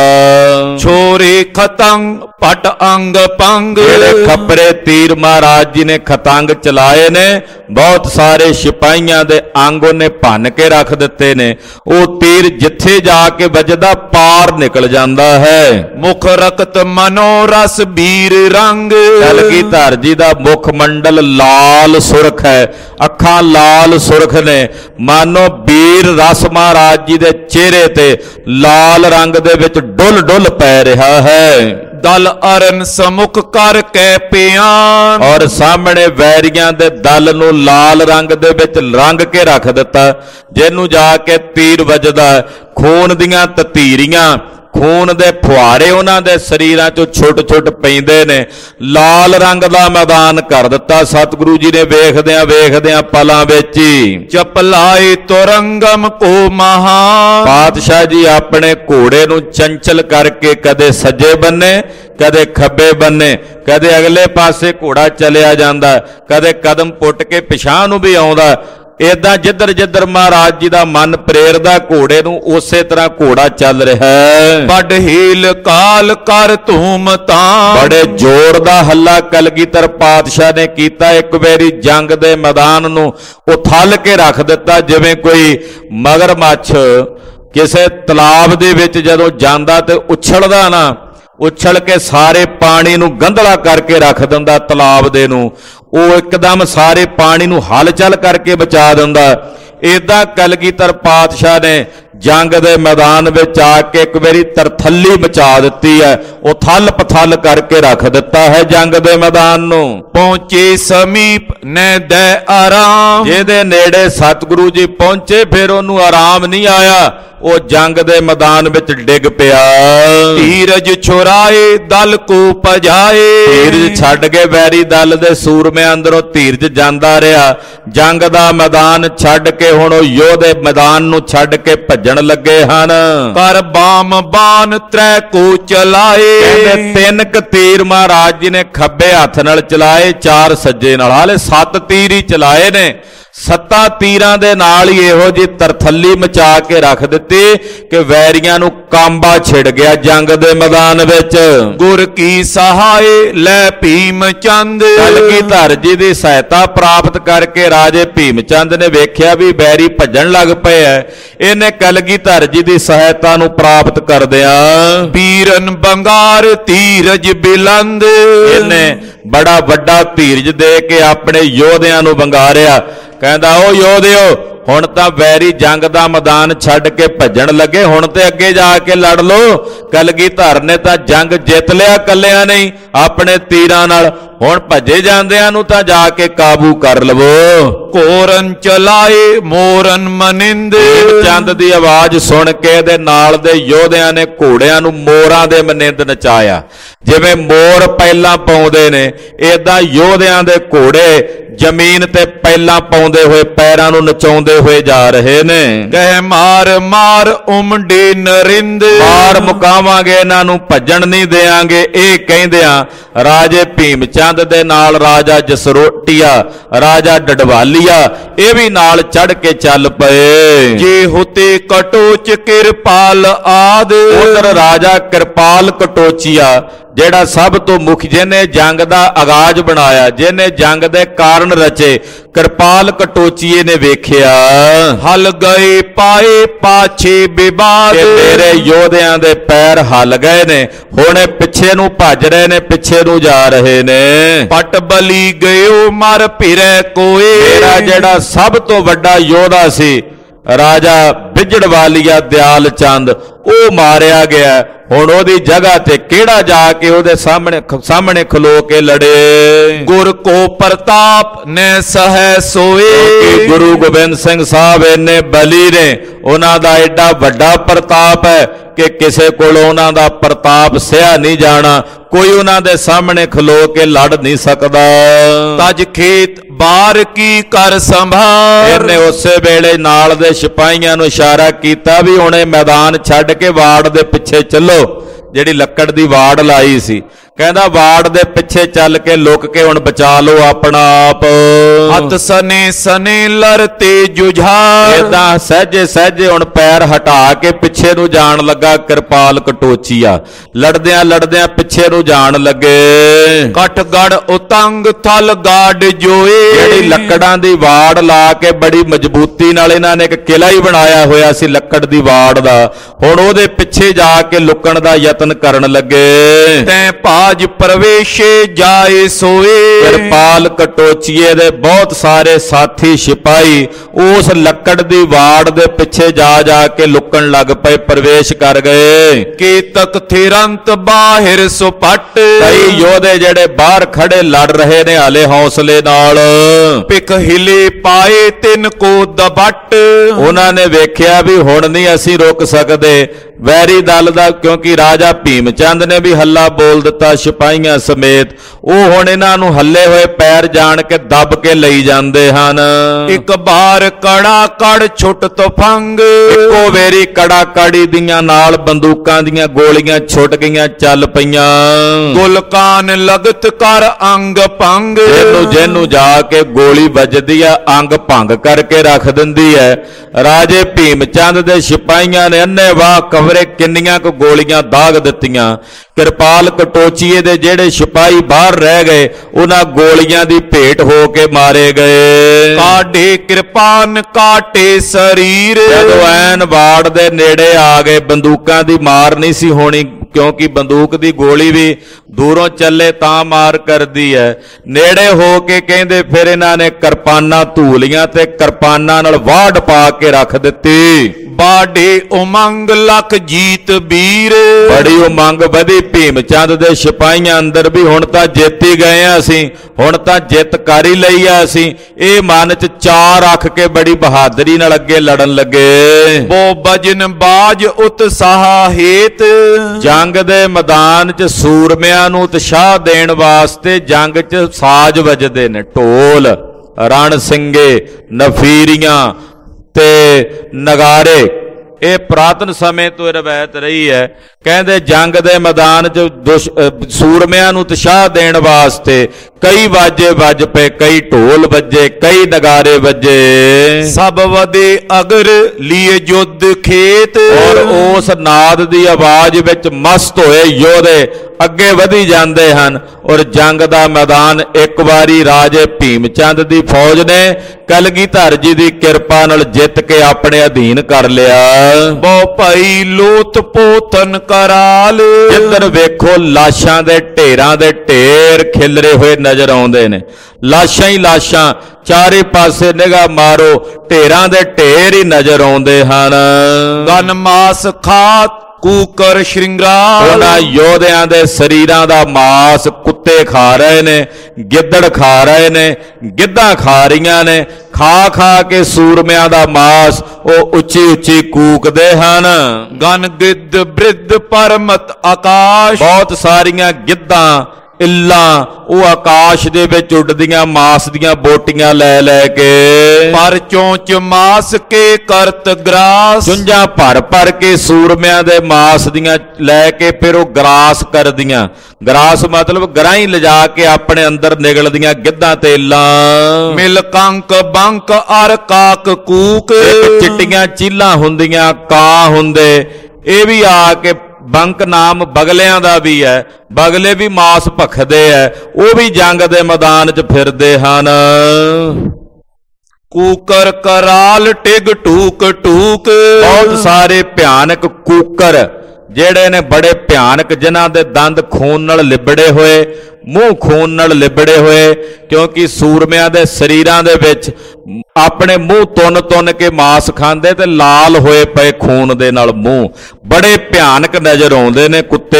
ਛੋਰੇ ਖਤੰਗ ਪਟ ਅੰਗ ਪੰਗ। ਜਿਹੜੇ ਖੱਪਰੇ ਤੀਰ ਮਹਾਰਾਜ ਜੀ ਨੇ ਖਤੰਗ ਚਲਾਏ ਨੇ, ਬਹੁਤ ਸਾਰੇ ਸਿਪਾਹੀਆਂ ਦੇ ਅੰਗ ਉਹਨੇ ਭੰਨ ਕੇ ਰੱਖ ਦਿੱਤੇ ਨੇ। ਉਹ ਤੀਰ ਜਿੱਥੇ ਜਾ ਕੇ ਵੱਜਦਾ, ਪਾਰ ਨਿਕਲ ਜਾਂਦਾ ਹੈ। ਮੁਖ ਰਕਤ ਮਨੋ ਰਸ ਵੀਰ ਰੰਗ। ਕਲਗੀਧਰ ਜੀ ਦਾ ਮੁਖ ਮੰਡਲ ਲਾਲ ਸੁਰਖ ਹੈ, ਅੱਖਾਂ ਲਾਲ ਸੁਰਖ ਨੇ, ਮਾਨੋ ਵੀਰ ਰਸ ਮਹਾਰਾਜ ਜੀ ਦੇ ਚਿਹਰੇ ਤੇ ਲਾਲ ਰੰਗ ਦੇ ਵਿੱਚ ਡੁੱਲ ਡੁੱਲ ਪੈ ਰਿਹਾ ਹੈ। ਦਲ ਅਰਨ ਸਮੁਖ ਕਰ ਕੇ ਪਿਆਨ। ਔਰ ਸਾਹਮਣੇ ਵੈਰੀਆਂ ਦੇ ਦਲ ਨੂੰ ਲਾਲ ਰੰਗ ਦੇ ਵਿੱਚ ਰੰਗ ਕੇ ਰੱਖ ਦਿੱਤਾ। ਜਿਹਨੂੰ ਜਾ ਕੇ ਤੀਰ ਵੱਜਦਾ, ਖੂਨ ਦੀਆਂ ਤਤੀਰੀਆਂ, ਖੂਨ ਦੇ ਫੁਹਾਰੇ ਉਹਨਾਂ ਦੇ ਸਰੀਰਾਂ ਚੋਂ ਛੁੱਟ ਛੁੱਟ ਪੈਂਦੇ ਨੇ। ਲਾਲ ਰੰਗ ਦਾ ਮੈਦਾਨ ਕਰ ਦਿੱਤਾ ਸਤਿਗੁਰੂ ਜੀ ਨੇ ਵੇਖਦਿਆਂ ਵੇਖਦਿਆਂ ਪਲਾਂ ਵਿੱਚ ਹੀ। ਚਪਲਾਏ ਤੁਰੰਗਮ ਕੋ ਮਹਾ। ਪਾਤਸ਼ਾਹ ਜੀ ਆਪਣੇ ਘੋੜੇ ਨੂੰ ਚੰਚਲ ਕਰਕੇ ਕਦੇ ਸੱਜੇ ਬੰਨੇ, ਕਦੇ ਖੱਬੇ ਬੰਨੇ, ਕਦੇ ਅਗਲੇ ਪਾਸੇ ਘੋੜਾ ਚਲਿਆ ਜਾਂਦਾ, ਕਦੇ ਕਦਮ ਪੁੱਟ ਕੇ ਪਿਛਾਂਹ ਨੂੰ ਵੀ ਆਉਂਦਾ। ਏਦਾਂ ਜਿੱਧਰ ਜਿੱਧਰ ਮਹਾਰਾਜ ਜੀ ਦਾ ਮਨ ਪ੍ਰੇਰਦਾ ਘੋੜੇ ਨੂੰ, ਉਸੇ ਤਰ੍ਹਾਂ ਘੋੜਾ ਚੱਲ ਰਿਹਾ ਹੈ। ਵੱਡ ਹੀਲ ਕਾਲ ਕਰ ਧੂਮ ਤਾਂ। ਬੜੇ ਜ਼ੋਰ ਦਾ ਹੱਲਾ ਕਲਗੀਧਰ ਪਾਤਸ਼ਾਹ ਨੇ ਕੀਤਾ। ਇੱਕ ਵਾਰੀ ਜੰਗ ਦੇ ਮੈਦਾਨ ਨੂੰ ਉਥਲ ਕੇ ਰੱਖ ਦਿੱਤਾ, ਜਿਵੇਂ ਕੋਈ ਮਗਰਮੱਛ ਕਿਸੇ ਤਲਾਬ ਦੇ ਵਿੱਚ ਜਦੋਂ ਜਾਂਦਾ ਤੇ ਉਛਲਦਾ ਨਾ, ਉਛਲ ਕੇ ਸਾਰੇ ਪਾਣੀ ਨੂੰ ਗੰਧਲਾ ਕਰਕੇ ਰੱਖ ਦਿੰਦਾ ਤਲਾਬ ਦੇ ਨੂੰ। ਉਹ ਇੱਕਦਮ ਸਾਰੇ ਪਾਣੀ ਨੂੰ ਹਲਚਲ ਕਰਕੇ ਬਚਾ ਦਿੰਦਾ। ਏਦਾਂ ਕਲਗੀਧਰ ਪਾਤਸ਼ਾਹ ਨੇ ਜੰਗ ਦੇ ਮੈਦਾਨ ਵਿੱਚ ਆ ਕੇ ਇੱਕ ਵਾਰੀ ਤਰਥੱਲੀ ਮਚਾ ਦਿੱਤੀ ਹੈ, ਉਹ ਥਲ ਪਥਲ ਕਰਕੇ ਰੱਖ ਦਿੱਤਾ ਹੈ ਜੰਗ ਦੇ ਮੈਦਾਨ ਨੂੰ। ਪਹੁੰਚੇ ਸਮੀਪ ਨੈ ਦੇ ਆਰਾਮ। ਜਿਹਦੇ ਨੇੜੇ ਸਤਿਗੁਰੂ ਜੀ ਪਹੁੰਚੇ, ਫਿਰ ਉਹਨੂੰ ਆਰਾਮ ਨਹੀਂ ਆਇਆ। ਉਹ ਜੰਗ ਦੇ ਮੈਦਾਨ ਵਿੱਚ ਡਿੱਗ ਪਿਆ। ਧੀਰਜ ਛੁਰਾਏ ਦਲ ਕੋ ਭਜਾਏ, ਧੀਰਜ ਛੱਡ ਕੇ ਵੈਰੀ ਦਲ ਦੇ ਸੂਰਮਿਆਂ ਅੰਦਰੋਂ ਧੀਰਜ ਜਾਂਦਾ ਰਿਹਾ। ਜੰਗ ਦਾ ਮੈਦਾਨ ਛੱਡ ਕੇ ਹੁਣ ਉਹ ਯੋਧੇ ਮੈਦਾਨ ਨੂੰ ਛੱਡ ਕੇ ਭੱਜਣ ਲੱਗੇ ਹਨ। ਕਰ ਬਾਮ ਬਾਨ ਤ੍ਰੈ ਕੋ ਚਲਾਏ, ਕਹਿੰਦੇ ਤਿੰਨ ਕ ਤੀਰ ਮਹਾਰਾਜ ਜੀ ਨੇ ਖੱਬੇ ਹੱਥ ਨਾਲ ਚਲਾਏ, ਚਾਰ ਸੱਜੇ ਨਾਲ। ਹਾਲੇ ਸੱਤ ਤੀਰ ਹੀ ਚਲਾਏ ਨੇ। ਸੱਤਾਂ ਤੀਰਾਂ ਦੇ ਨਾਲ ਹੀ ਇਹੋ ਜਿਹੀ ਤਰਥੱਲੀ ਮਚਾ ਕੇ ਰੱਖ ਦਿੱਤੀ ਕਿ ਵੈਰੀਆਂ ਨੂੰ ਕਾਂਬਾ ਛਿੜ ਗਿਆ ਜੰਗ ਦੇ ਮੈਦਾਨ ਵਿੱਚ। ਗੁਰ ਕੀ ਸਹਾਏ ਲੈ ਭੀਮ ਚੰਦ, ਕਲਗੀਧਰ ਜੀ ਦੀ ਸਹਾਇਤਾ ਪ੍ਰਾਪਤ ਕਰਕੇ ਰਾਜੇ ਭੀਮ ਚੰਦ ਨੇ ਵੇਖਿਆ ਵੀ ਵੈਰੀ ਭੱਜਣ ਲੱਗ ਪਏ ਐ। ਇਹਨੇ ਕਲਗੀਧਰ ਜੀ ਦੀ ਸਹਾਇਤਾ ਨੂੰ ਪ੍ਰਾਪਤ ਕਰਦਿਆਂ ਪੀਰਨ ਬੰਗਾਰ ਧੀਰਜ ਬਿਲੰਦ, ਇਹਨੇ ਬੜਾ ਵੱਡਾ ਧੀਰਜ ਦੇ ਕੇ ਆਪਣੇ ਯੋਧਿਆਂ ਨੂੰ ਵੰਗਾਰਿਆ। ਕਹਿੰਦਾ ਉਹ ਯੋਧਿਓ, ਹੁਣ ਤਾਂ ਵੈਰੀ ਜੰਗ ਦਾ ਮੈਦਾਨ ਛੱਡ ਕੇ ਭੱਜਣ ਲੱਗੇ, ਹੁਣ ਤੇ ਅੱਗੇ ਜਾ ਕੇ ਲੜ ਲੋ। ਕਲਗੀਧਰ ਨੇ ਤਾਂ ਜੰਗ ਜਿੱਤ ਲਿਆ ਕੱਲਿਆਂ ਨਹੀਂ ਆਪਣੇ ਤੀਰਾਂ ਨਾਲ, ਹੁਣ ਭੱਜੇ ਜਾਂਦਿਆਂ ਨੂੰ ਤਾਂ ਜਾ ਕੇ ਕਾਬੂ ਕਰ ਲਵੋ। ਕੋਰਨ ਚਲਾਏ ਮੋਰਨ ਮਨਿੰਦ, ਚੰਦ ਦੀ ਆਵਾਜ਼ ਸੁਣ ਕੇ ਇਹਦੇ ਨਾਲ ਦੇ ਯੋਧਿਆਂ ਨੇ ਘੋੜਿਆਂ ਨੂੰ ਮੋਰਾਂ ਦੇ ਮਨਿੰਦ ਨਚਾਇਆ। ਜਿਵੇਂ ਮੋਰ ਪਹਿਲਾਂ ਪਾਉਂਦੇ ਨੇ, ਏਦਾਂ ਯੋਧਿਆਂ ਦੇ ਘੋੜੇ ਜ਼ਮੀਨ ਤੇ ਪਹਿਲਾਂ ਪਾਉਂਦੇ ਹੋਏ ਪੈਰਾਂ ਨੂੰ ਨਚਾਉਂਦੇ ਹੋਏ ਜਾ ਰਹੇ ਨੇ। ਕਹਿ ਮਾਰ ਮਾਰ ਉਮੜੇ ਨਰਿੰਦ, ਮਾਰ ਮੁਕਾਵਾਂਗੇ ਇਹਨਾਂ ਨੂੰ, ਭੱਜਣ ਨਹੀਂ ਦੇਾਂਗੇ। ਇਹ ਕਹਿੰਦਿਆਂ ਰਾਜੇ ਭੀਮ ਚੰਦ ਦੇ ਨਾਲ ਰਾਜਾ ਜਸਰੋਟੀਆ, ਰਾਜਾ ਡਡਵਾਲੀਆ ਇਹ ਵੀ ਨਾਲ ਚੜ ਕੇ ਚੱਲ ਪਏ। ਜੇ ਹੁਤੇ ਕਟੋਚ ਕਿਰਪਾਲ ਆਦ, ਉਧਰ ਰਾਜਾ ਕਿਰਪਾਲ ਕਟੋਚੀਆ ਜਿਹੜਾ ਸਭ ਤੋਂ ਮੁੱਖ, ਜਿਹਨੇ ਜੰਗ ਦਾ ਆਗਾਜ਼ ਬਣਾਇਆ, ਜਿਹਨੇ ਜੰਗ ਦੇ ਕਾਰਨ ਰਚੇ, ਕਿਰਪਾਲ ਕਟੋਚੀਏ ਨੇ ਵੇਖਿਆ ਹਲ ਗਏ ਪਾਏ ਪਾਛੇ ਵਿਵਾਦ, ਮੇਰੇ ਯੋਧਿਆਂ ਦੇ ਪੈਰ ਹਲ ਗਏ ਨੇ, ਹੁਣ ਇਹ ਪਿੱਛੇ ਨੂੰ ਭੱਜ ਰਹੇ ਨੇ, ਪਿੱਛੇ ਨੂੰ ਜਾ ਰਹੇ ਨੇ। ਪਟ ਬਲੀ ਗਇਓ ਮਰ ਫਿਰੈ ਕੋਏ, ਮੇਰਾ ਜਿਹੜਾ ਸਭ ਤੋਂ ਵੱਡਾ ਯੋਧਾ ਸੀ ਰਾਜਾ ਬਿਜੜਵਾਲੀਆ ਦਿਆਲ ਚੰਦ, ਉਹ ਮਾਰਿਆ ਗਿਆ। ਹੁਣ ਉਹਦੀ ਜਗ੍ਹਾ ਤੇ ਕਿਹੜਾ ਜਾ ਕੇ ਉਹਦੇ ਸਾਹਮਣੇ ਸਾਹਮਣੇ ਖਲੋ ਕੇ ਲੜੇ। ਗੁਰ ਕੋ ਪ੍ਰਤਾਪ ਨੇ ਸਹਿ ਸੋਏ, ਗੁਰੂ ਗੋਬਿੰਦ ਸਿੰਘ ਸਾਹਿਬ ਇੰਨੇ ਬਲੀ ਨੇ, ਉਹਨਾਂ ਦਾ ਐਡਾ ਵੱਡਾ ਪ੍ਰਤਾਪ ਹੈ ਕਿ ਕਿਸੇ ਕੋਲ ਉਹਨਾਂ ਦਾ ਪ੍ਰਤਾਪ ਸਿਆ ਨਹੀਂ ਜਾਣਾ, ਕੋਈ ਉਹਨਾਂ ਦੇ ਸਾਹਮਣੇ ਖਲੋ ਕੇ ਲੜ ਨਹੀਂ ਸਕਦਾ। ਤਜ ਖੇਤ ਬਾਰ ਕੀ ਕਰ ਸੰਭਾਰ, ਇਹਨੇ ਉਸੇ ਵੇਲੇ ਨਾਲ ਦੇ ਸਿਪਾਹੀਆਂ ਨੂੰ ਇਸ਼ਾਰਾ ਕੀਤਾ ਵੀ ਹੁਣੇ ਮੈਦਾਨ ਛੱਡ ਕੇ ਵਾੜ ਦੇ ਪਿੱਛੇ ਚੱਲੋ। ਜਿਹੜੀ ਲੱਕੜ ਦੀ ਵਾੜ ਲਾਈ ਸੀ, ਕਹਿੰਦਾ ਵਾੜ ਦੇ ਪਿੱਛੇ ਚੱਲ ਕੇ ਲੁਕ ਕੇ ਹੁਣ ਬਚਾ ਲਓ ਆਪਣਾ ਆਪ। ਹੱਥ ਸਨੇ ਸਨੇ ਲਰਤੇ ਜੁਝਾਰ, ਏਦਾਂ ਸਹਿਜੇ ਸਹਿਜੇ ਹੁਣ ਪੈਰ ਹਟਾ ਕੇ ਪਿੱਛੇ ਨੂੰ ਜਾਣ ਲੱਗਾ ਕਿਰਪਾਲ ਕਟੋਚੀਆ। ਲੜਦਿਆਂ ਲੜਦਿਆਂ ਪਿੱਛੇ ਨੂੰ ਜਾਣ ਲੱਗੇ। ਕਟਗੜ ਉਤੰਗ ਥਲ ਗਾਡ ਜੋਏ, ਜਿਹੜੀ ਲੱਕੜਾਂ ਦੀ ਵਾੜ ਲਾ ਕੇ ਬੜੀ ਮਜ਼ਬੂਤੀ ਨਾਲ ਇਹਨਾਂ ਨੇ ਇੱਕ ਕਿਲਾ ਹੀ ਬਣਾਇਆ ਹੋਇਆ ਸੀ ਲੱਕੜ ਦੀ ਵਾੜ ਦਾ, ਹੁਣ ਉਹਦੇ ਪਿੱਛੇ ਜਾ ਕੇ ਲੁਕਣ ਦਾ ਯਤਨ ਕਰਨ ਲੱਗੇ। ਤੈਂ ਭਾਜ ਪ੍ਰਵੇਸ਼ੇ ਜਾਏ ਸੋਏ, ਕਿਰਪਾਲ ਕਟੋਚੀਏ ਦੇ ਬਹੁਤ ਸਾਰੇ ਸਾਥੀ ਸਿਪਾਹੀ ਉਸ ਲੱਕੜ ਦੀ ਵਾੜ ਦੇ ਪਿੱਛੇ ਜਾ ਜਾ ਕੇ ਲੁਕਣ ਲੱਗ ਪਏ, ਪ੍ਰਵੇਸ਼ ਕਰ ਗਏ। ਕੇਤਕ ਥਿਰੰਤ ਬਾਹਿਰ ਸੁਪਟ, ਕਈ ਯੋਧੇ ਜਿਹੜੇ ਬਾਹਰ ਖੜੇ ਲੜ ਰਹੇ ਨੇ ਹਾਲੇ ਹੌਸਲੇ ਨਾਲ। ਪਿਕ ਹਿਲੇ ਪਾਏ ਤਿੰਨ ਕੋ ਦਬਟ, ਉਹਨਾਂ ਨੇ ਵੇਖਿਆ ਵੀ ਹੁਣ ਨਹੀਂ ਅਸੀਂ ਰੁਕ ਸਕਦੇ ਵੈਰੀ ਦਲ ਦਾ, ਕਿਉਂਕਿ ਰਾਜਾ ਭੀਮ ਚੰਦ ਨੇ ਵੀ ਹੱਲਾ ਬੋਲ ਦਿੱਤਾ ਸਿਪਾਹੀਆਂ ਸਮੇਤ। ਉਹ ਹੁਣ ਇਹਨਾਂ ਨੂੰ ਹੱਲੇ ਹੋਏ ਪੈਰ ਜਾਣ ਕੇ ਦੱਬ ਕੇ ਲਈ ਜਾਂਦੇ ਹਨ। ਇੱਕ ਬਾਰ ਕੜਾ ਕੜ ਛੁੱਟ ਤਫੰਗ, ਇੱਕੋ ਵੇਰੀ ਕੜਾ ਕੜੀ ਦੀਆਂ ਨਾਲ ਬੰਦੂਕਾਂ ਦੀਆਂ ਗੋਲੀਆਂ ਛੁੱਟ ਗਈਆਂ, ਚੱਲ ਪਈਆਂ। ਗੁਲਕਾਨ ਲਗਤ ਕਰ ਅੰਗ ਭੰਗ, ਜਿਹਨੂੰ ਜਿਹਨੂੰ ਜਾ ਕੇ ਗੋਲੀ ਵੱਜਦੀ ਆ ਅੰਗ ਭੰਗ ਕਰਕੇ ਰੱਖ ਦਿੰਦੀ ਹੈ। ਰਾਜੇ ਭੀਮ ਚੰਦ ਦੇ ਸਿਪਾਹੀਆਂ ਨੇ ਅੰਨੇ ਵਾਹ ਕਵਰੇ ਕਿੰਨੀਆਂ ਕੁ ਗੋਲੀਆਂ ਦਾਗ ਦਿੱਤੀਆਂ। ਕਿਰਪਾਲ ਕਟੋਚੀਏ ਦੇ ਜਿਹੜੇ ਸਿਪਾਹੀ ਬਾਹਰ ਰਹਿ ਗਏ, ਉਹਨਾਂ ਗੋਲੀਆਂ ਦੀ ਭੇਟ ਹੋ ਕੇ ਮਾਰੇ ਗਏ। ਕਾਢੇ ਕਿਰਪਾਨ ਕਾਟੇ ਸਰੀਰ, ਜਦੋਂ ਐਨ ਵਾੜ ਦੇ ਨੇੜੇ ਆ ਗਏ, ਬੰਦੂਕਾਂ ਦੀ ਮਾਰ ਨਹੀਂ ਸੀ ਹੋਣੀ, ਕਿਉਂਕਿ ਬੰਦੂਕ ਦੀ ਗੋਲੀ ਵੀ ਦੂਰੋਂ ਚੱਲੇ ਤਾਂ ਮਾਰ ਕਰਦੀ ਹੈ। ਨੇੜੇ ਹੋ ਕੇ ਕਹਿੰਦੇ ਫਿਰ ਇਹਨਾਂ ਨੇ ਕਿਰਪਾਨਾਂ ਧੂਲੀਆਂ ਤੇ ਕਿਰਪਾਨਾਂ ਨਾਲ ਵਾਢ ਪਾ ਕੇ ਰੱਖ ਦਿੱਤੀ। ਬਾਡੇ ਉਮੰਗ ਲਖ ਜੀਤ ਵੀਰ, ਬੜੀ ਉਮੰਗ ਵਧੀ ਭੀਮ ਚੰਦ ਦੇ ਸਿਪਾਹੀਆਂ ਅੰਦਰ ਵੀ ਹੁਣ ਤਾਂ ਜਿੱਤ ਹੀ ਗਏ ਆ ਅਸੀਂ, ਹੁਣ ਤਾਂ ਜਿੱਤ ਕਰ ਹੀ ਲਈ ਆ ਅਸੀਂ। ਇਹ ਮਨ ਚ ਚਾਅ ਰੱਖ ਕੇ ਬੜੀ ਬਹਾਦਰੀ ਨਾਲ ਅੱਗੇ ਲੜਨ ਲੱਗੇ। ਬੋ ਬਜਨ ਬਾਜ ਉਤਸਾਹ ਹੇਤ, ਜੰਗ ਦੇ ਮੈਦਾਨ ਚ ਸੂਰਮਿਆਂ ਨੂੰ ਉਤਸ਼ਾਹ ਦੇਣ ਵਾਸਤੇ ਜੰਗ ਚ ਸਾਜ਼ ਵੱਜਦੇ ਨੇ, ਢੋਲ, ਰਣ ਸਿੰਘੇ, ਨਫੀਰੀਆਂ ਤੇ ਨਗਾਰੇ। ਇਹ ਪੁਰਾਤਨ ਸਮੇਂ ਤੋਂ ਰਵਾਇਤ ਰਹੀ ਹੈ। ਕਹਿੰਦੇ ਜੰਗ ਦੇ ਮੈਦਾਨ 'ਚ ਸੂਰਮਿਆਂ ਨੂੰ ਉਤਸ਼ਾਹ ਦੇਣ ਵਾਸਤੇ ਕਈ ਵਾਜੇ ਵੱਜ ਪਏ, ਕਈ ਢੋਲ ਵੱਜੇ, ਕਈ ਨਗਾਰੇ ਵੱਜੇ। ਸਭ ਵਦੇ ਅਗਰ ਲੀਏ ਯੁੱਧ ਖੇਤ, ਔਰ ਉਸ ਨਾਦ ਦੀ ਆਵਾਜ਼ ਵਿੱਚ ਮਸਤ ਹੋਏ ਯੋਧੇ ਅੱਗੇ ਵਧੀ ਜਾਂਦੇ ਹਨ। ਔਰ ਜੰਗ ਦਾ ਮੈਦਾਨ ਇੱਕ ਵਾਰੀ ਰਾਜੇ ਭੀਮ ਚੰਦ ਦੀ ਫੌਜ ਨੇ ਕਲਗੀਧਰ ਜੀ ਦੀ ਕਿਰਪਾ ਨਾਲ ਜਿੱਤ ਕੇ ਆਪਣੇ ਅਧੀਨ ਕਰ ਲਿਆ। ਬਹੁ ਭਾਈ ਲੋਤ ਪੋਤਨ ਕਰਾਲ, ਜਿੱਧਰ ਵੇਖੋ ਲਾਸ਼ਾਂ ਦੇ ਢੇਰਾਂ ਦੇ ਢੇਰ ਖਿਲਰੇ ਹੋਏ ਨਜ਼ਰ ਆਉਂਦੇ ਨੇ। ਲਾਸ਼ਾਂ ਹੀ ਲਾਸ਼ਾਂ, ਚਾਰੇ ਪਾਸੇ ਨਿਗਾਹ ਮਾਰੋ ਢੇਰਾਂ ਦੇ ਢੇਰ ਹੀ ਨਜ਼ਰ ਆਉਂਦੇ ਹਨ। ਗਨ ਮਾਸ ਖਾਤ ਕੂਕਰ ਸ਼ਿੰਗਾਰ, ਉਹਨਾਂ ਯੋਧਿਆਂ ਦੇ ਸਰੀਰਾਂ ਦਾ ਮਾਸ ਕੁੱਤੇ ਖਾ ਰਹੇ ਨੇ, ਗਿੱਦੜ ਖਾ ਰਹੇ ਨੇ, ਗਿੱਧਾਂ ਖਾ ਰਹੀਆਂ ਨੇ। ਖਾ ਖਾ ਕੇ ਸੂਰਮਿਆਂ ਦਾ ਮਾਸ ਉਹ ਉੱਚੀ ਉੱਚੀ ਕੂਕਦੇ ਹਨ। ਗਨ ਗਿੱਧ ਬ੍ਰਿਧ ਪਰਮਤ ਆਕਾਸ਼, ਬਹੁਤ ਸਾਰੀਆਂ ਗਿੱਧਾਂ ਇੱਲਾਂ ਉਹ ਆਕਾਸ਼ ਦੇ ਵਿੱਚ ਉੱਡਦੀਆਂ ਮਾਸ ਦੀਆਂ ਬੋਟੀਆਂ ਲੈ ਲੈ ਕੇ। ਪਰ ਚੋਂਚ ਮਾਸ ਕੇ ਕਰਤ ਗਰਾਸ, ਚੁੰਝਾਂ ਭਰ ਭਰ ਕੇ ਸੂਰਮਿਆਂ ਦੇ ਮਾਸ ਦੀਆਂ ਲੈ ਕੇ ਫਿਰ ਉਹ ਗਰਾਸ ਕਰਦੀਆਂ। ਗਰਾਸ ਮਤਲਬ ਗਰਾਹੀਂ ਲਿਜਾ ਕੇ ਆਪਣੇ ਅੰਦਰ ਨਿਗਲਦੀਆਂ ਗਿੱਧਾਂ ਤੇ ਇੱਲਾਂ। ਮਿਲ ਕੰਕ ਬੰਕ ਅਰ ਕਾਕ ਕੂਕ, ਚਿੱਟੀਆਂ ਚੀਲਾਂ ਹੁੰਦੀਆਂ, ਕਾਂ ਹੁੰਦੇ, ਇਹ ਵੀ ਆ ਕੇ ਬੰਕ ਨਾਮ ਬਗਲਿਆਂ ਦਾ ਵੀ ਹੈ, ਬਗਲੇ ਵੀ ਮਾਸ ਭਖਦੇ ਐ, ਉਹ ਵੀ ਜੰਗ ਦੇ ਮੈਦਾਨ 'ਚ ਫਿਰਦੇ ਹਨ। ਕੂਕਰ ਕਰਾਲ ਟਿਗ ਟੂਕ ਟੂਕ, ਬਹੁਤ ਸਾਰੇ ਭਿਆਨਕ ਕੂਕਰ ਜਿਹੜੇ ਨੇ ਬੜੇ ਭਿਆਨਕ, ਜਿਨ੍ਹਾਂ ਦੇ ਦੰਦ ਖੂਨ ਨਾਲ ਲਿਬੜੇ ਹੋਏ, ਮੂੰਹ ਖੂਨ ਨਾਲ ਲਿਬੜੇ ਹੋਏ, ਕਿਉਂਕਿ ਸੂਰਮਿਆਂ ਦੇ ਸਰੀਰਾਂ ਦੇ ਵਿੱਚ ਆਪਣੇ ਮੂੰਹ ਤੁੰਨ ਤੁੰਨ ਕੇ ਮਾਸ ਖਾਂਦੇ ਤੇ ਲਾਲ ਹੋਏ ਪਏ ਖੂਨ ਦੇ ਨਾਲ ਮੂੰਹ, ਬੜੇ ਭਿਆਨਕ ਨਜ਼ਰ ਆਉਂਦੇ ਨੇ ਕੁੱਤੇ।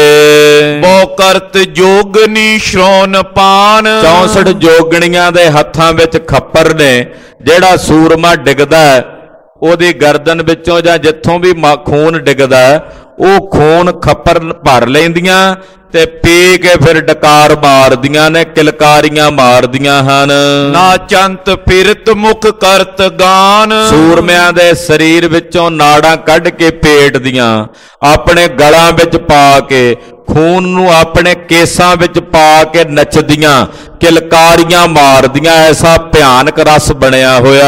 ਬਹੁ ਕਰਤ ਜੋਗਨੀ ਸ਼੍ਰੋਨ ਪਾਨ, ਚੌਂਸਠ ਜੋਗਣੀਆਂ ਦੇ ਹੱਥਾਂ ਵਿੱਚ ਖੱਪਰ ਨੇ। ਜਿਹੜਾ ਸੂਰਮਾ ਡਿੱਗਦਾ ਉਹਦੀ ਗਰਦਨ ਵਿੱਚੋਂ ਜਾਂ ਜਿੱਥੋਂ ਵੀ ਖੂਨ ਡਿੱਗਦਾ ਉਹ ਖੂਨ ਖੱਪਰ ਭਰ ਲੈਂਦੀਆਂ ਤੇ ਪੀ ਕੇ ਫਿਰ ਡਕਾਰ ਮਾਰਦੀਆਂ ਨੇ, ਕਿਲਕਾਰੀਆਂ ਮਾਰਦੀਆਂ ਹਨ। ਨਾ ਚੰਤ ਫਿਰਤ ਮੁਖ ਕਰਤ ਗਾਨ, ਸੂਰਮਿਆਂ ਦੇ ਸਰੀਰ ਵਿੱਚੋਂ ਨਾੜਾਂ ਕੱਢ ਕੇ ਪੇਟ ਦੀਆਂ ਆਪਣੇ ਗਲਾਂ ਵਿੱਚ ਪਾ ਕੇ, ਖੂਨ ਨੂੰ ਆਪਣੇ ਕੇਸਾਂ ਵਿੱਚ ਪਾ ਕੇ ਨੱਚਦੀਆਂ, ਕਿਲਕਾਰੀਆਂ ਮਾਰਦੀਆਂ। ਐਸਾ ਭਿਆਨਕ ਰਸ ਬਣਿਆ ਹੋਇਆ।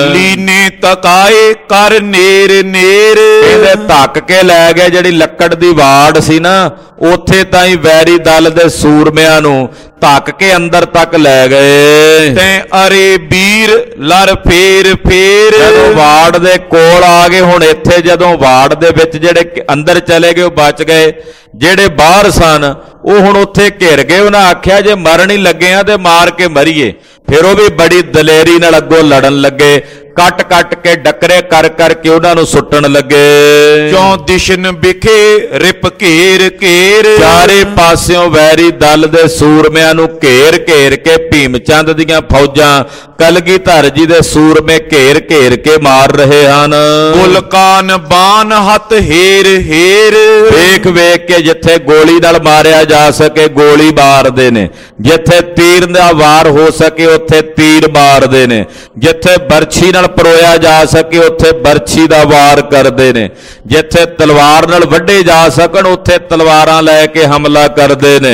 ਲੀਨੇ ਤਕਾਏ ਕਰ ਨੇਰ ਨੇਰ, ਇਹਦੇ ਧੱਕ ਕੇ ਲੈ ਗਏ ਜਿਹੜੀ ਲੱਕੜ ਦੀ ਵਾੜ ਸੀ ਨਾ, ਉੱਥੇ ਤਾਂ ਹੀ ਵੈਰੀ ਦਲ ਦੇ ਸੂਰਮਿਆਂ ਨੂੰ ਧੱਕ ਕੇ ਅੰਦਰ ਤੱਕ ਲੈ ਗਏ। ਤੈਂ ਅਰੇ ਵੀਰ ਲੜ ਫੇਰ ਫੇਰ, ਜਦੋਂ ਵਾੜ ਦੇ ਕੋਲ ਆ ਗਏ, ਹੁਣ ਇੱਥੇ ਜਦੋਂ ਵਾੜ ਦੇ ਵਿੱਚ ਜਿਹੜੇ ਅੰਦਰ ਚਲੇ ਗਏ ਉਹ ਬਚ ਗਏ, ਜਿਹੜੇ ਬਾਹਰ ਸਨ ਉਹ ਹੁਣ ਉੱਥੇ ਘਿਰ ਗਏ। ਉਹਨਾਂ ਆਖਿਆ ਜੇ ਮਰਨ ਹੀ ਲੱਗੇ ਆ ਤੇ ਮਾਰ ਕੇ ਮਰੀਏ। ਫਿਰ ਉਹ ਵੀ ਬੜੀ ਦਲੇਰੀ ਨਾਲ ਅੱਗੋਂ ਲੜਨ ਲੱਗੇ, ਕੱਟ ਕੱਟ ਕੇ ਡੱਕਰੇ ਕਰ ਕਰਕੇ ਉਹਨਾਂ ਨੂੰ ਸੁੱਟਣ ਲੱਗੇ। ਚੌਂ ਦਿਸ਼ਨ ਵਿਖੇ ਰਿਪ ਘੇਰ ਘੇਰ, ਚਾਰੇ ਪਾਸਿਓਂ ਵੈਰੀ ਦਲ ਦੇ ਸੂਰਮਿਆਂ ਨੂੰ ਘੇਰ ਘੇਰ ਕੇ ਭੀਮ ਚੰਦ ਦੀਆਂ ਫੌਜਾਂ ਕਲਗੀਧਰ ਜੀ ਦੇ ਸੂਰਮੇ ਘੇਰ ਘੇਰ ਕੇ ਮਾਰ ਰਹੇ ਹਨ। ਗੁਲਕਾਨ ਬਾਨ ਹੱਥ ਹੇਰ ਹੇਰ, ਵੇਖ ਵੇਖ ਕੇ ਜਿੱਥੇ ਗੋਲੀ ਨਾਲ ਮਾਰਿਆ ਜਾ ਸਕੇ ਗੋਲੀ ਮਾਰਦੇ ਨੇ, ਜਿੱਥੇ ਤੀਰ ਦਾ ਵਾਰ ਹੋ ਸਕੇ ਉੱਥੇ ਤੀਰ ਮਾਰਦੇ ਨੇ, ਜਿੱਥੇ ਬਰਛੀ ਨਾਲ ਪਰੋਇਆ ਜਾ ਸਕੇ ਉੱਥੇ ਬਰਛੀ ਦਾ ਵਾਰ ਕਰਦੇ ਨੇ, ਜਿੱਥੇ ਤਲਵਾਰ ਨਾਲ ਵੱਢੇ ਜਾ ਸਕਣ ਉੱਥੇ ਤਲਵਾਰਾਂ ਲੈ ਕੇ ਹਮਲਾ ਕਰਦੇ ਨੇ।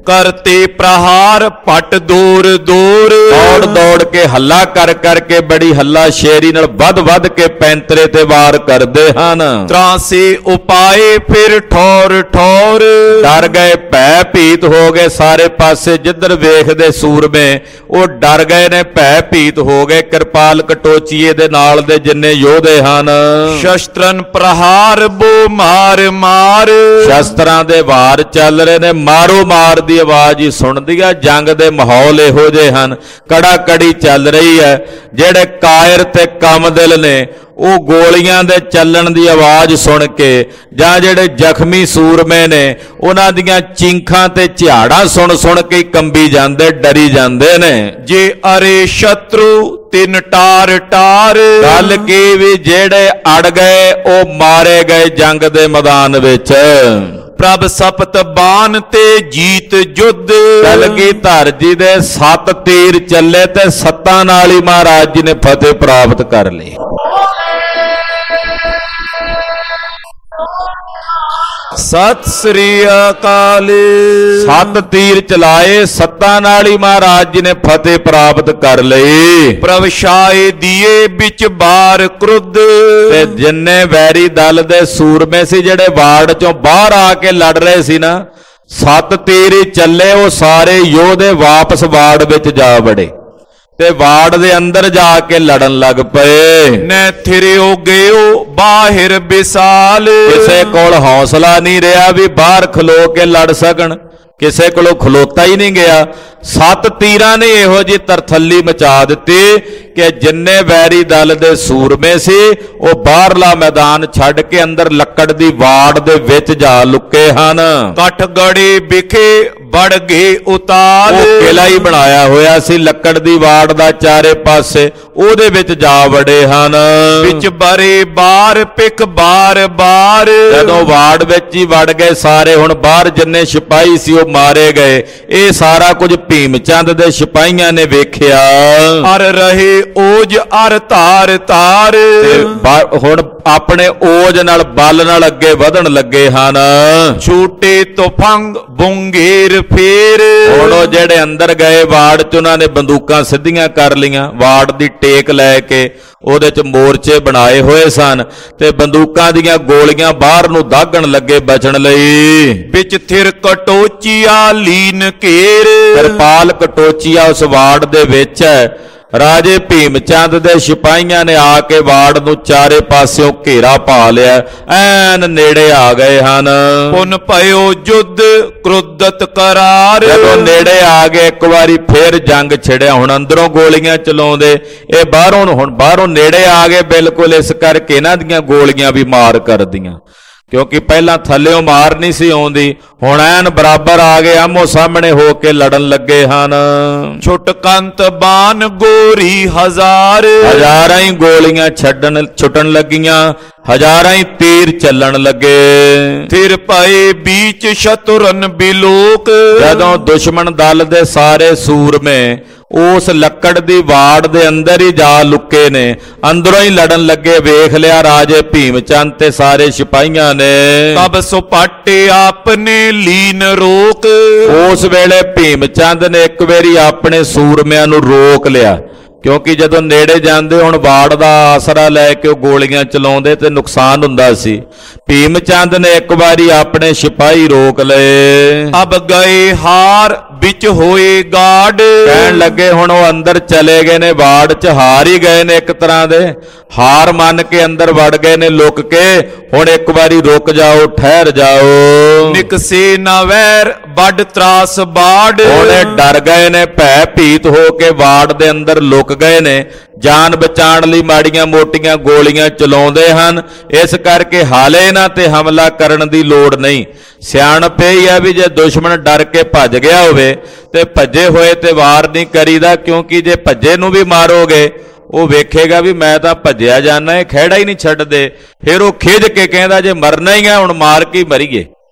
ਕਰਤੇ ਪ੍ਰਹਾਰ ਪਟ ਦੂਰ ਦੂਰ। ਦੌੜ ਦੌੜ ਕੇ ਹੱਲਾ ਕਰ ਕਰਕੇ ਬੜੀ ਹੱਲਾ ਸ਼ੇਰੀ ਨਾਲ ਵੱਧ ਵੱਧ ਕੇ ਪੈਂਤਰੇ ਤੇ ਵਾਰ ਕਰਦੇ ਹਨ। ਤਰਾਸੇ ਉਪਾਏ ਫਿਰ ਠੌਰ ਠੌਰ। ਡਰ ਗਏ, ਭੈ ਭੀਤ ਹੋ ਗਏ ਸਾਰੇ ਪਾਸੇ, ਜਿੱਧਰ ਵੇਖਦੇ ਸੂਰਮੇ ਉਹ ਡਰ ਗਏ ਨੇ, ਭੈ ਭੀਤ ਹੋ ਗਏ। ਕਿਰਪਾਲ ਕਟੋਚੀਏ ਦੇ ਨਾਲ ਦੇ ਜਿੰਨੇ ਯੋਧੇ ਹਨ। ਸ਼ਸਤਰਨ ਪ੍ਰਹਾਰ ਬੋ ਮਾਰ ਮਾਰ। ਸ਼ਸਤਰਾਂ ਦੇ ਵਾਰ ਚੱਲ ਰਹੇ ਨੇ, ਮਾਰੋ ਮਾਰ ਦੀ ਆਵਾਜ਼ ਹੀ ਸੁਣਦੀ ਆ। ਜੰਗ ਦੇ ਮਾਹੌਲ ਇਹੋ ਜਿਹੇ ਹਨ, ਕੜਾ ਕੜੀ ਚੱਲ ਰਹੀ ਹੈ। ਜਿਹੜੇ ਕਾਇਰ ਤੇ ਕਮਦਿਲ ਨੇ ਉਹ ਗੋਲੀਆਂ ਦੇ ਚੱਲਣ ਦੀ ਆਵਾਜ਼ ਸੁਣ ਕੇ, ਜਾਂ ਜਿਹੜੇ ਜ਼ਖਮੀ ਸੂਰਮੇ ਨੇ ਉਹਨਾਂ ਦੀਆਂ ਚੀਂਖਾਂ ਤੇ ਝਾੜਾਂ ਸੁਣ ਸੁਣ ਕੇ ਕੰਬੀ ਜਾਂਦੇ, ਡਰੀ ਜਾਂਦੇ ਨੇ। ਜੇ ਅਰੇ ਸ਼ਤਰੂ ਤਿੰਨ ਟਾਰ ਟਾਰ। ਗੱਲ ਕੀ ਵੀ ਜਿਹੜੇ ਅੜ ਗਏ ਉਹ ਮਾਰੇ ਗਏ ਜੰਗ ਦੇ ਮੈਦਾਨ ਵਿੱਚ। ਪ੍ਰਭ ਸਪਤ ਬਾਣ ਤੇ ਜੀਤ ਜੁੱਧ। ਕਲਗੀਧਰ ਜੀ ਦੇ ਸੱਤ ਤੀਰ ਚੱਲੇ ਤੇ ਸੱਤਾਂ ਨਾਲ ਹੀ ਮਹਾਰਾਜ ਜੀ ਨੇ ਫਤਿਹ ਪ੍ਰਾਪਤ ਕਰ ਲਈ। ਸਤਿ ਸ੍ਰੀ ਅਕਾਲ। ਸੱਤ ਤੀਰ ਚਲਾਏ, ਸੱਤਾਂ ਨਾਲ ਹੀ ਮਹਾਰਾਜ ਜੀ ਨੇ ਫਤਿਹ ਪ੍ਰਾਪਤ ਕਰ ਲਈ। ਪ੍ਰਭ ਛਾਏ ਦੀਏ ਵਿੱਚ ਬਾਰ ਕ੍ਰੁੱਧ। ਤੇ ਜਿੰਨੇ ਵੈਰੀ ਦਲ ਦੇ ਸੂਰਮੇ ਸੀ ਜਿਹੜੇ ਵਾਰਡ ਚੋਂ ਬਾਹਰ ਆ ਕੇ ਲੜ ਰਹੇ ਸੀ ਨਾ, ਸੱਤ ਤੀਰ ਹੀ ਚੱਲੇ, ਉਹ ਸਾਰੇ ਯੋਧੇ ਵਾਪਸ ਵਾਰਡ ਵਿੱਚ ਜਾ ਵੜੇ ਤੇ ਵਾਰਡ ਦੇ ਅੰਦਰ ਜਾ ਕੇ ਲੜਨ ਲੱਗ ਪਏ। ਨੈ ਥਿਰਿਓ ਗਇਓ ਬਾਹਿਰ ਵਿਸਾਲ। ਕਿਸੇ ਕੋਲ ਹੌਸਲਾ ਨਹੀਂ ਰਿਹਾ ਵੀ ਬਾਹਰ ਖਲੋ ਕੇ ਲੜ ਸਕਣ, ਕਿਸੇ ਕੋਲੋਂ ਖਲੋਤਾ ਹੀ ਨਹੀਂ ਗਿਆ। ਸੱਤ ਤੀਰਾਂ ਨੇ ਇਹੋ ਜਿਹੀ ਤਰਥੱਲੀ ਮਚਾ ਦਿੱਤੀ ਕਿ ਜਿੰਨੇ ਵੈਰੀ ਦਲ ਦੇ ਸੂਰਮੇ ਸੀ ਉਹ ਬਾਹਰਲਾ ਮੈਦਾਨ ਛੱਡ ਕੇ ਅੰਦਰ ਲੱਕੜ ਦੀ ਵਾੜ ਦੇ ਵਿੱਚ ਜਾ ਲੁੱਕੇ ਹਨ। ਕਠਗੜੇ ਵਿਖੇ ਵੜ ਗਏ ਉਤਾਲ। ਉਹ ਕਿਲਾ ਹੀ ਬਣਾਇਆ ਹੋਇਆ ਸੀ ਲੱਕੜ ਦੀ ਵਾੜ ਦਾ ਚਾਰੇ ਪਾਸੇ, ਉਹਦੇ ਵਿੱਚ ਜਾ ਵੜੇ ਹਨ। ਵਿੱਚ ਬਰੇ ਬਾਰ ਪਿਕ ਬਾਰ ਬਾਰ। ਜਦੋਂ ਵਾੜ ਵਿੱਚ ਹੀ ਵੜ ਗਏ ਸਾਰੇ, ਹੁਣ ਬਾਹਰ ਜਿੰਨੇ ਸਿਪਾਹੀ ਸੀ ਉਹ ਮਾਰੇ ਗਏ। ਇਹ ਸਾਰਾ ਕੁਝ ਭੀਮ ਚੰਦ ਦੇ ਸਿਪਾਹੀਆਂ ਨੇ ਵੇਖਿਆ। ਅਰ ਰਹੇ ਓਜ ਅਰ ਧਾਰ ਧਾਰ। ਹੁਣ ਆਪਣੇ ਓਜ ਨਾਲ ਬਲ ਨਾਲ ਅੱਗੇ ਵਧਣ ਲੱਗੇ ਹਨ। ਛੂਟੇ ਤੁਫੰਗ ਬੁੰਗੇਰ ਫੇਰ। ਹੁਣ ਉਹ ਜਿਹੜੇ ਅੰਦਰ ਗਏ ਵਾੜ ਚ ਉਹਨਾਂ ਨੇ ਬੰਦੂਕਾਂ ਸਿੱਧੀਆਂ ਕਰ ਲਈਆਂ, ਵਾੜ ਦੀ ਟੇਕ ਲੈ ਕੇ ਉਹਦੇ ਚ ਮੋਰਚੇ ਬਣਾਏ ਹੋਏ ਸਨ ਤੇ ਬੰਦੂਕਾਂ ਦੀਆਂ ਗੋਲੀਆਂ ਬਾਹਰ ਨੂੰ ਦਾਗਣ ਲੱਗੇ ਬਚਣ ਲਈ। ਵਿੱਚ ਥਿਰ ਕਟੋਚੀਆ ਲੀਨ ਘੇਰ। ਕਿਰਪਾਲ ਕਟੋਚੀਆ ਉਸ ਵਾੜ ਦੇ ਵਿੱਚ ਹੈ। ਰਾਜੇ ਭੀਮ ਚੰਦ ਦੇ ਸਿਪਾਹੀਆਂ ਨੇ ਆ ਕੇ ਵਾੜ ਨੂੰ ਚਾਰੇ ਪਾਸਿਓਂ ਘੇਰਾ ਪਾ ਲਿਆ, ਐਨ ਨੇੜੇ ਆ ਗਏ ਹਨ। ਪੁਨ ਭਇਓ ਜੁੱਧ ਕ੍ਰੋਧਤ ਕਰਾਰ। ਜਦੋਂ ਨੇੜੇ ਆ ਗਏ ਇੱਕ ਵਾਰੀ ਫੇਰ ਜੰਗ ਛਿੜਿਆ। ਹੁਣ ਅੰਦਰੋਂ ਗੋਲੀਆਂ ਚਲਾਉਂਦੇ, ਇਹ ਬਾਹਰੋਂ ਹੁਣ ਬਾਹਰੋਂ ਨੇੜੇ ਆ ਗਏ ਬਿਲਕੁਲ, ਇਸ ਕਰਕੇ ਇਹਨਾਂ ਦੀਆਂ ਗੋਲੀਆਂ ਵੀ ਮਾਰ ਕਰਦੀਆਂ, ਕਿਉਂਕਿ ਪਹਿਲਾਂ ਥੱਲਿਓਂ ਮਾਰ ਨਹੀਂ ਸੀ ਆਉਂਦੀ, ਹੁਣ ਐਨ ਬਰਾਬਰ ਆ ਗਏ, ਆਮੋ ਸਾਹਮਣੇ ਹੋ ਕੇ ਲੜਨ ਲੱਗੇ ਹਨ। ਛੁਟਕੰਤ ਬਾਨ ਗੋਰੀ ਹਜ਼ਾਰ। ਹਜ਼ਾਰਾਂ ਹੀ ਗੋਲੀਆਂ ਛੱਡਣ ਛੁੱਟਣ ਲੱਗੀਆਂ, ਹਜ਼ਾਰਾਂ ਹੀ ਤੀਰ ਚੱਲਣ ਲੱਗੇ। ਫਿਰ ਪਏ ਬੀਚ ਸ਼ਤੁਰਨ ਬਿਲੋਕ। ਜਦੋਂ ਦੁਸ਼ਮਣ ਦਲ ਦੇ ਸਾਰੇ ਸੂਰਮੇ ਉਸ ਲੱਕੜ ਦੀ ਵਾੜ ਦੇ ਅੰਦਰ ਹੀ ਜਾ ਲੁੱਕੇ ਨੇ, ਅੰਦਰੋਂ ਹੀ ਲੜਨ ਲੱਗੇ। ਵੇਖ ਲਿਆ ਰਾਜੇ ਭੀਮ ਚੰਦ ਤੇ ਸਾਰੇ ਸਿਪਾਹੀਆਂ ਨੇ। ਤਬ ਸੁਪਾਟੇ ਆਪਨੇ ਲੀਨ ਰੋਕ। ਉਸ ਵੇਲੇ ਭੀਮ ਚੰਦ ਨੇ ਇੱਕ ਵਾਰੀ ਆਪਣੇ ਸੂਰਮਿਆਂ ਨੂੰ ਰੋਕ ਲਿਆ, ਕਿਉਂਕਿ ਜਦੋਂ ਨੇੜੇ ਜਾਂਦੇ ਹੁਣ ਵਾੜ ਦਾ ਆਸਰਾ ਲੈ ਕੇ ਉਹ ਗੋਲੀਆਂ ਚਲਾਉਂਦੇ ਤੇ ਨੁਕਸਾਨ ਹੁੰਦਾ ਸੀ। ਭੀਮ ਚੰਦ ਨੇ ਇੱਕ ਵਾਰੀ ਆਪਣੇ ਸਿਪਾਹੀ ਰੋਕ ਲਏ। ਅਬ ਗਏ ਹਾਰ ਵਿੱਚ ਹੋਏ ਗਾੜ। ਕਹਿਣ ਲੱਗੇ ਹੁਣ ਉਹ ਅੰਦਰ ਚਲੇ ਗਏ ਨੇ, ਵਾੜ ਚ ਹਾਰ ਹੀ ਗਏ ਨੇ, ਇੱਕ ਤਰ੍ਹਾਂ ਦੇ ਹਾਰ ਮੰਨ ਕੇ ਅੰਦਰ ਵੜ ਗਏ ਨੇ ਲੁਕ ਕੇ। ਹੁਣ ਇੱਕ ਵਾਰੀ ਰੁਕ ਜਾਓ, ਠਹਿਰ ਜਾਓ। ਨਿਕਸੇ ਨਾ ਵੈਰ ਵੱਡ ਤਰਾਸ ਬਾੜ। ਉਹਨੇ ਡਰ ਗਏ ਨੇ, ਭੈ ਭੀਤ ਹੋ ਕੇ ਵਾੜ ਦੇ ਅੰਦਰ ਲੁਕ ਗਏ ਨੇ। ਜਾਨ ਬਚਾਉਣ ਲਈ ਮਾੜੀਆਂ ਮੋਟੀਆਂ ਗੋਲੀਆਂ ਚਲਾਉਂਦੇ ਹਨ, ਇਸ ਕਰਕੇ ਹਾਲੇ ਇਹਨਾਂ ਤੇ ਹਮਲਾ ਕਰਨ ਦੀ ਲੋੜ ਨਹੀਂ। ਸਿਆਣਪ ਇਹ ਆ ਵੀ ਜੇ ਦੁਸ਼ਮਣ ਡਰ ਕੇ ਭੱਜ ਗਿਆ ਹੋਵੇ ਤੇ ਭੱਜੇ ਹੋਏ ਤੇ ਵਾਰ ਨਹੀਂ ਕਰੀਦਾ, ਕਿਉਂਕਿ ਜੇ ਭੱਜੇ ਨੂੰ ਵੀ ਮਾਰੋਗੇ ਉਹ ਵੇਖੇਗਾ ਵੀ ਮੈਂ ਤਾਂ ਭੱਜਿਆ ਜਾਣਾ, ਇਹ ਖਹਿੜਾ ਹੀ ਨਹੀਂ ਛੱਡਦੇ। ਫਿਰ ਉਹ ਖਿੱਝ ਕੇ ਕਹਿੰਦਾ ਜੇ ਮਰਨਾ ਹੀ ਆ ਹੁਣ ਮਾਰ ਕੇ ਮਰੀਏ।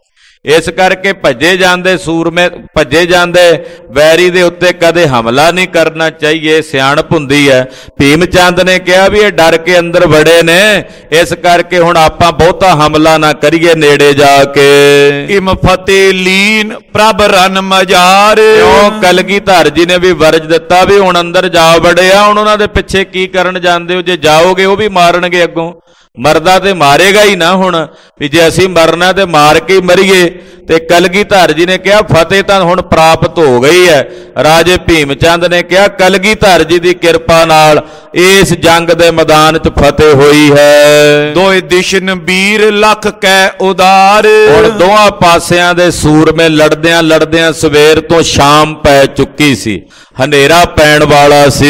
ਇਸ ਕਰਕੇ ਭੱਜੇ ਜਾਂਦੇ ਸੂਰਮੇ ਭੱਜੇ ਜਾਂਦੇ ਵੈਰੀ ਦੇ ਉੱਤੇ ਕਦੇ ਹਮਲਾ ਨਹੀਂ ਕਰਨਾ ਚਾਹੀਏ, ਸਿਆਣਪ ਹੁੰਦੀ ਹੈ। ਭੀਮ ਚੰਦ ਨੇ ਕਿਹਾ ਵੀ ਇਹ ਡਰ ਕੇ ਅੰਦਰ ਵੜੇ ਨੇ, ਇਸ ਕਰਕੇ ਹੁਣ ਆਪਾਂ ਬਹੁਤਾ ਹਮਲਾ ਨਾ ਕਰੀਏ ਨੇੜੇ ਜਾ ਕੇ। ਇਮ ਫਤਿਹ ਲੀਨ ਪ੍ਰਭ ਰਨ ਮਜਾਰ। ਕਿਉਂ ਕਲਗੀਧਰ ਜੀ ਨੇ ਵੀ ਵਰਜ ਦਿੱਤਾ ਵੀ ਹੁਣ ਅੰਦਰ ਜਾ ਵੜਿਆ, ਹੁਣ ਉਹਨਾਂ ਦੇ ਪਿੱਛੇ ਕੀ ਕਰਨ ਜਾਂਦੇ ਹੋ, ਜੇ ਜਾਓਗੇ ਉਹ ਵੀ ਮਾਰਨਗੇ ਅੱਗੋਂ, ਮਰਦਾ ਤੇ ਮਾਰੇਗਾ ਹੀ ਨਾ। ਹੁਣ ਵੀ ਜੇ ਅਸੀਂ ਮਰਨਾ ਤੇ ਮਾਰ ਕੇ ਹੀ ਮਰੀਏ। ਤੇ ਕਲਗੀਧਰ ਜੀ ਨੇ ਕਿਹਾ ਫਤਿਹ ਤਾਂ ਹੁਣ ਪ੍ਰਾਪਤ ਹੋ ਗਈ ਹੈ। ਰਾਜੇ ਭੀਮ ਚੰਦ ਨੇ ਕਿਹਾ ਕਲਗੀਧਰ ਜੀ ਦੀ ਕਿਰਪਾ ਨਾਲ ਇਸ ਜੰਗ ਦੇ ਮੈਦਾਨ 'ਚ ਫਤਿਹ ਹੋਈ ਹੈ। ਦੋਇ ਦਿਸ਼ਨ ਵੀਰ ਲੱਖ ਕੈ ਉਦਾਰ। ਹੁਣ ਦੋਹਾਂ ਪਾਸਿਆਂ ਦੇ ਸੂਰਮੇ ਲੜਦਿਆਂ ਲੜਦਿਆਂ ਸਵੇਰ ਤੋਂ ਸ਼ਾਮ ਪੈ ਚੁੱਕੀ ਸੀ, ਹਨੇਰਾ ਪੈਣ ਵਾਲਾ ਸੀ।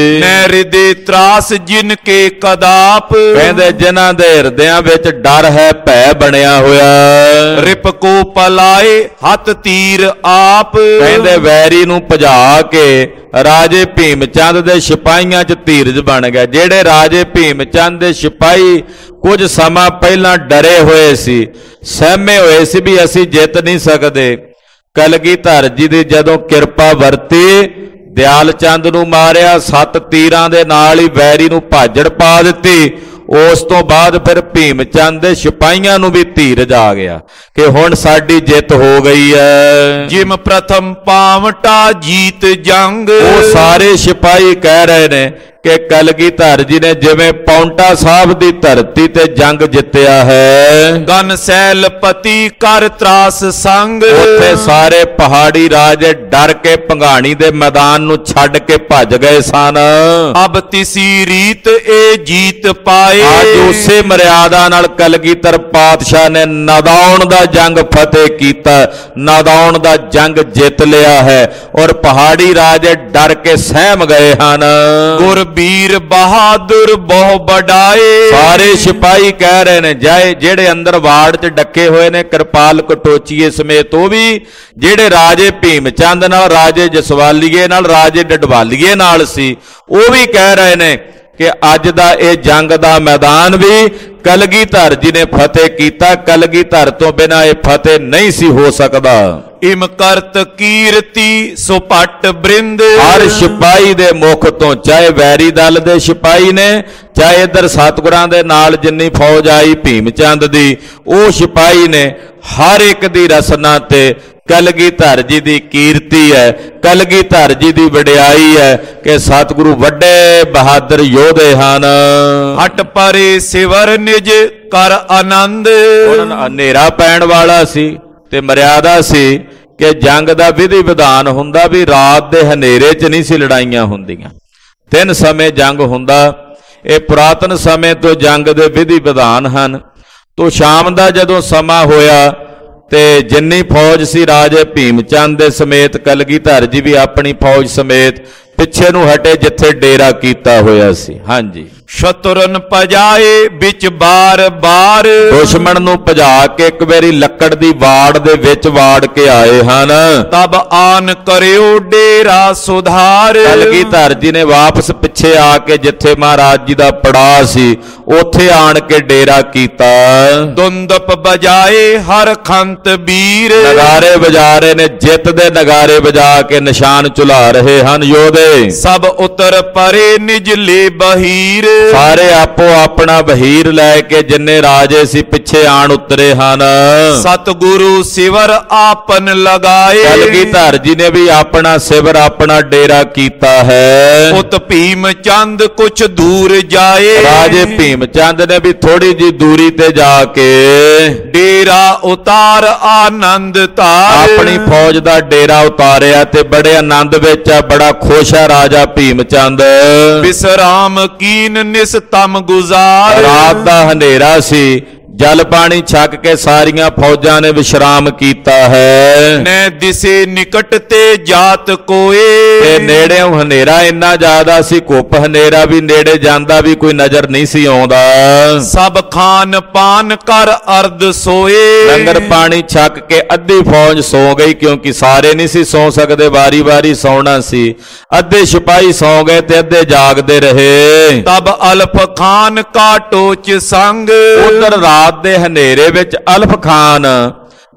ਨਹਿ ਦੇ ਤਰਾਸ ਜਿਨ ਕੇ ਕਦਾਪ। ਕਹਿੰਦੇ ਜਿਨ੍ਹਾਂ ਦੇ ਹਿਰਦਿਆਂ ਵਿੱਚ ਡਰ ਹੈ, ਭੈ ਬਣਿਆ ਹੋਇਆ। ਰਿਪ ਕੋ ਪਲਾਏ ਹੱਥ ਤੀਰ ਆਪ। ਕਹਿੰਦੇ ਵੈਰੀ ਨੂੰ ਭਜਾ ਕੇ ਰਾਜੇ ਭੀਮ ਚੰਦ ਦੇ ਸਿਪਾਹੀਆਂ 'ਚ ਧੀਰਜ ਬਣ ਗਿਆ। ਜਿਹੜੇ ਰਾਜੇ ਭੀਮ ਚੰਦ ਦੇ ਸਿਪਾਹੀ ਕੁਝ ਸਮਾਂ ਪਹਿਲਾਂ ਡਰੇ ਹੋਏ ਸੀ, ਸਹਿਮੇ ਹੋਏ ਸੀ ਵੀ ਅਸੀਂ ਜਿੱਤ ਨਹੀਂ ਸਕਦੇ, ਕਲਗੀਧਰ ਜੀ ਦੀ ਜਦੋਂ ਕਿਰਪਾ ਵਰਤੀ, ਦਿਆਲ ਚੰਦ ਨੂੰ ਮਾਰਿਆ, ਸੱਤ ਤੀਰਾਂ ਦੇ ਨਾਲ ਹੀ ਵੈਰੀ ਨੂੰ ਭਾਜੜ ਪਾ ਦਿੱਤੀ। ਉਸ ਤੋਂ ਬਾਅਦ ਫਿਰ ਭੀਮ ਚੰਦ ਦੇ ਸਿਪਾਹੀਆਂ ਨੂੰ ਵੀ ਧੀਰਜ ਆ ਗਿਆ ਕਿ ਹੁਣ ਸਾਡੀ ਜਿੱਤ ਹੋ ਗਈ ਹੈ। ਜਿਮ ਪ੍ਰਥਮ ਪਾਵਟਾ ਜੀਤ ਜੰਗ। ਉਹ ਸਾਰੇ ਸਿਪਾਹੀ ਕਹਿ ਰਹੇ ਨੇ ਕਿ ਕਲਗੀਧਰ ਜੀ ਨੇ ਜਿਵੇਂ ਪੌਂਟਾ ਸਾਹਿਬ ਦੀ ਧਰਤੀ ਤੇ ਜੰਗ ਜਿੱਤਿਆ ਹੈ। ਗਨ ਸੈਲਪਤੀ ਕਰ ਤਰਾਸ ਸੰਗ। ਉੱਥੇ ਸਾਰੇ ਪਹਾੜੀ ਰਾਜੇ ਡਰ ਕੇ ਭੰਗਾਣੀ ਦੇ ਮੈਦਾਨ ਨੂੰ ਛੱਡ ਕੇ ਭੱਜ ਗਏ ਸਨ। ਅਬ ਤਿਸੀ ਰੀਤ ਇਹ ਜੀਤ ਪਾਏ। ਅੱਜ ਉਸੇ ਮਰਿਆਦਾ ਨਾਲ ਕਲਗੀਧਰ ਪਾਤਸ਼ਾਹ ਨੇ ਨਾਦੌਣ ਦਾ ਜੰਗ ਫਤਿਹ ਕੀਤਾ, ਨਾਦੌਣ ਦਾ ਜੰਗ ਜਿੱਤ ਲਿਆ ਹੈ ਔਰ ਪਹਾੜੀ ਰਾਜੇ ਡਰ ਕੇ ਸਹਿਮ ਗਏ ਹਨ। ਗੁਰ ਵੀਰ ਬਹਾਦਰ ਬਹੁ ਬੜਾਏ। ਸਾਰੇ ਸਿਪਾਹੀ ਕਹਿ ਰਹੇ ਨੇ, ਜਾਏ ਜਿਹੜੇ ਅੰਦਰ ਵਾੜ 'ਚ ਡੱਕੇ ਹੋਏ ਨੇ ਕਿਰਪਾਲ ਕਟੋਚੀਏ ਸਮੇਤ, ਉਹ ਵੀ ਜਿਹੜੇ ਰਾਜੇ ਭੀਮ ਚੰਦ ਨਾਲ, ਰਾਜੇ ਜਸਵਾਲੀਏ ਨਾਲ, ਰਾਜੇ ਡਡਵਾਲੀਏ ਨਾਲ ਸੀ, ਉਹ ਵੀ ਕਹਿ ਰਹੇ ਨੇ ਕਿ ਅੱਜ ਦਾ ਇਹ ਜੰਗ ਦਾ ਮੈਦਾਨ ਵੀ ਕਲਗੀਧਰ ਜੀ ਨੇ ਫਤਿਹ ਕੀਤਾ, ਕਲਗੀਧਰ ਤੋਂ ਬਿਨਾਂ ਇਹ ਫਤਿਹ ਨਹੀਂ ਸੀ ਹੋ ਸਕਦਾ। ਇਮ ਕਰਤ ਕੀਰਤੀ ਸੁਪਟ ਬ੍ਰਿੰਦ। ਹਰ ਸਿਪਾਹੀ ਦੇ ਮੁਖ ਤੋਂ, ਚਾਹੇ ਵੈਰੀ ਦਲ ਦੇ ਸਿਪਾਹੀ ਨੇ, ਚਾਹੇ ਇਧਰ ਸਤਿਗੁਰਾਂ ਦੇ ਨਾਲ ਜਿੰਨੀ ਫੌਜ ਆਈ ਭੀਮ ਚੰਦ ਦੀ, ਉਹ ਸਿਪਾਹੀ ਨੇ, ਹਰ ਇੱਕ ਦੀ ਰਸਨਾ ਤੇ ਕਲਗੀਧਰ ਜੀ ਦੀ ਕੀਰਤੀ ਹੈ, ਕਲਗੀਧਰ ਜੀ ਦੀ ਵਡਿਆਈ ਹੈ ਕਿ ਸਤਿਗੁਰੂ ਵੱਡੇ ਬਹਾਦਰ ਯੋਧੇ ਹਨ। ਹਟ ਪਰੇ ਸਿਵਰ ਨਿਜ ਕਰ ਆਨੰਦ। ਹਨੇਰਾ ਪੈਣ ਵਾਲਾ ਸੀ ਤੇ ਮਰਿਆਦਾ ਸੀ ਕਿ ਜੰਗ ਦਾ ਵਿਧੀ ਵਿਧਾਨ ਹੁੰਦਾ ਵੀ ਰਾਤ ਦੇ ਹਨੇਰੇ 'ਚ ਨਹੀਂ ਸੀ ਲੜਾਈਆਂ ਹੁੰਦੀਆਂ, ਤਿੰਨ ਸਮੇਂ ਜੰਗ ਹੁੰਦਾ। ਇਹ ਪੁਰਾਤਨ ਸਮੇਂ ਤੋਂ ਜੰਗ ਦੇ ਵਿਧੀ ਵਿਧਾਨ ਹਨ। ਤੋਂ ਸ਼ਾਮ ਦਾ ਜਦੋਂ ਸਮਾਂ ਹੋਇਆ ਤੇ ਜਿੰਨੀ ਫੌਜ ਸੀ ਰਾਜੇ ਭੀਮ ਚੰਦ ਦੇ ਸਮੇਤ, ਕਲਗੀਧਰ ਜੀ ਵੀ ਆਪਣੀ ਫੌਜ ਸਮੇਤ ਪਿੱਛੇ ਨੂੰ ਹਟੇ ਜਿੱਥੇ ਡੇਰਾ ਕੀਤਾ ਹੋਇਆ ਸੀ। ਹਾਂਜੀ, ਸ਼ਤਰਨ ਭਜਾਏ ਵਿੱਚ ਬਾਰ ਬਾਰ। ਦੁਸ਼ਮਣ ਨੂੰ ਭਜਾ ਕੇ ਇੱਕ ਵਾਰੀ ਲੱਕੜ ਦੀ ਵਾੜ ਦੇ ਵਿੱਚ ਵਾੜ ਕੇ ਆਏ ਹਨ। ਤਬ ਆਨ ਕਰਿਓ ਡੇਰਾ ਸੁਧਾਰ। ਕਲਗੀਧਰ ਜੀ ਨੇ ਵਾਪਸ ਪਿੱਛੇ ਆ ਕੇ ਜਿੱਥੇ ਮਹਾਰਾਜ ਜੀ ਦਾ ਪੜਾਅ ਸੀ ਉੱਥੇ ਆਣ ਕੇ ਡੇਰਾ ਕੀਤਾ। ਦੁੰਦਪ ਬਜਾਏ ਹਰ ਖੰਤ ਵੀਰ। ਨਗਾਰੇ ਵਜਾ ਰਹੇ ਨੇ, ਜਿੱਤ ਦੇ ਨਗਾਰੇ ਵਜਾ ਕੇ ਨਿਸ਼ਾਨ ਝੁਲਾ ਰਹੇ ਹਨ ਯੋਧੇ। ਸਭ ਉਤਰ ਪਰੇ ਨਿਜਲੇ ਬਹੀਰ। ਸਾਰੇ ਆਪੋ ਆਪਣਾ ਬਹੀਰ ਲੈ ਕੇ ਜਿੰਨੇ ਰਾਜੇ ਸੀ ਪਿੱਛੇ ਆਣ ਉਤਰੇ ਹਨ। ਸਤਿਗੁਰੂ ਸਿਵਰ ਆਪਨ ਲਗਾਏ। ਕਲਗੀਧਰ ਜੀ ਨੇ ਵੀ ਆਪਣਾ ਸਿਵਰ, ਆਪਣਾ ਡੇਰਾ ਕੀਤਾ ਹੈ। ਉਤ ਭੀਮ ਚੰਦ ਕੁਛ ਦੂਰ ਜਾਏ। ਰਾਜੇ ਭੀਮ ਚੰਦ ਨੇ ਵੀ ਥੋੜੀ ਜੀ ਦੂਰੀ ਤੇ ਜਾ ਕੇ ਡੇਰਾ ਉਤਾਰ ਆਨੰਦ ਧਾਰ। ਆਪਣੀ ਫੌਜ ਦਾ ਡੇਰਾ ਉਤਾਰਿਆ ਤੇ ਬੜੇ ਆਨੰਦ ਵਿੱਚ ਆ, ਬੜਾ ਖੁਸ਼ ਆ ਰਾਜਾ ਭੀਮ ਚੰਦ। ਵਿਸਰਾਮ ਕੀਨ ਨਿਸਤਮ ਗੁਜ਼ਾਰ। ਰਾਤ ਦਾ ਹਨੇਰਾ ਸੀ, ਜਲ ਪਾਣੀ ਛਕ ਕੇ ਸਾਰੀਆਂ ਫੌਜਾਂ ਨੇ ਵਿਸ਼ਰਾਮ ਕੀਤਾ ਹੈ। ਨੈ ਦਿਸੇ ਨਿਕਟ ਤੇ ਜਾਤ ਕੋਏ। ਤੇ ਨੇੜਿਓਂ ਹਨੇਰਾ ਇੰਨਾ ਜ਼ਿਆਦਾ ਸੀ, ਘੁੱਪ ਹਨੇਰਾ ਵੀ ਨੇੜੇ ਜਾਂਦਾ ਵੀ ਕੋਈ ਨਜ਼ਰ ਨਹੀਂ ਸੀ ਆਉਂਦਾ। ਸਭ ਖਾਨ ਪਾਨ ਕਰ ਅਰਧ ਸੋਏ। ਲੰਗਰ ਪਾਣੀ ਛਕ ਕੇ ਅੱਧੀ ਫੌਜ ਸੌ ਗਈ, ਕਿਉਂਕਿ ਸਾਰੇ ਨਹੀਂ ਸੀ ਸੌ ਸਕਦੇ, ਵਾਰੀ ਵਾਰੀ ਸੌਣਾ ਸੀ। ਅੱਧੇ ਸਿਪਾਹੀ ਸੌ ਗਏ ਤੇ ਅੱਧੇ ਜਾਗਦੇ ਰਹੇ। ਤਬ ਅਲਫ ਖਾਨ ਕਾਟੋ ਚ ਸੰਗ। ਉਧਰ ਰਾਤ ਦੇ ਹਨੇਰੇ ਵਿੱਚ ਅਲਫ ਖਾਨ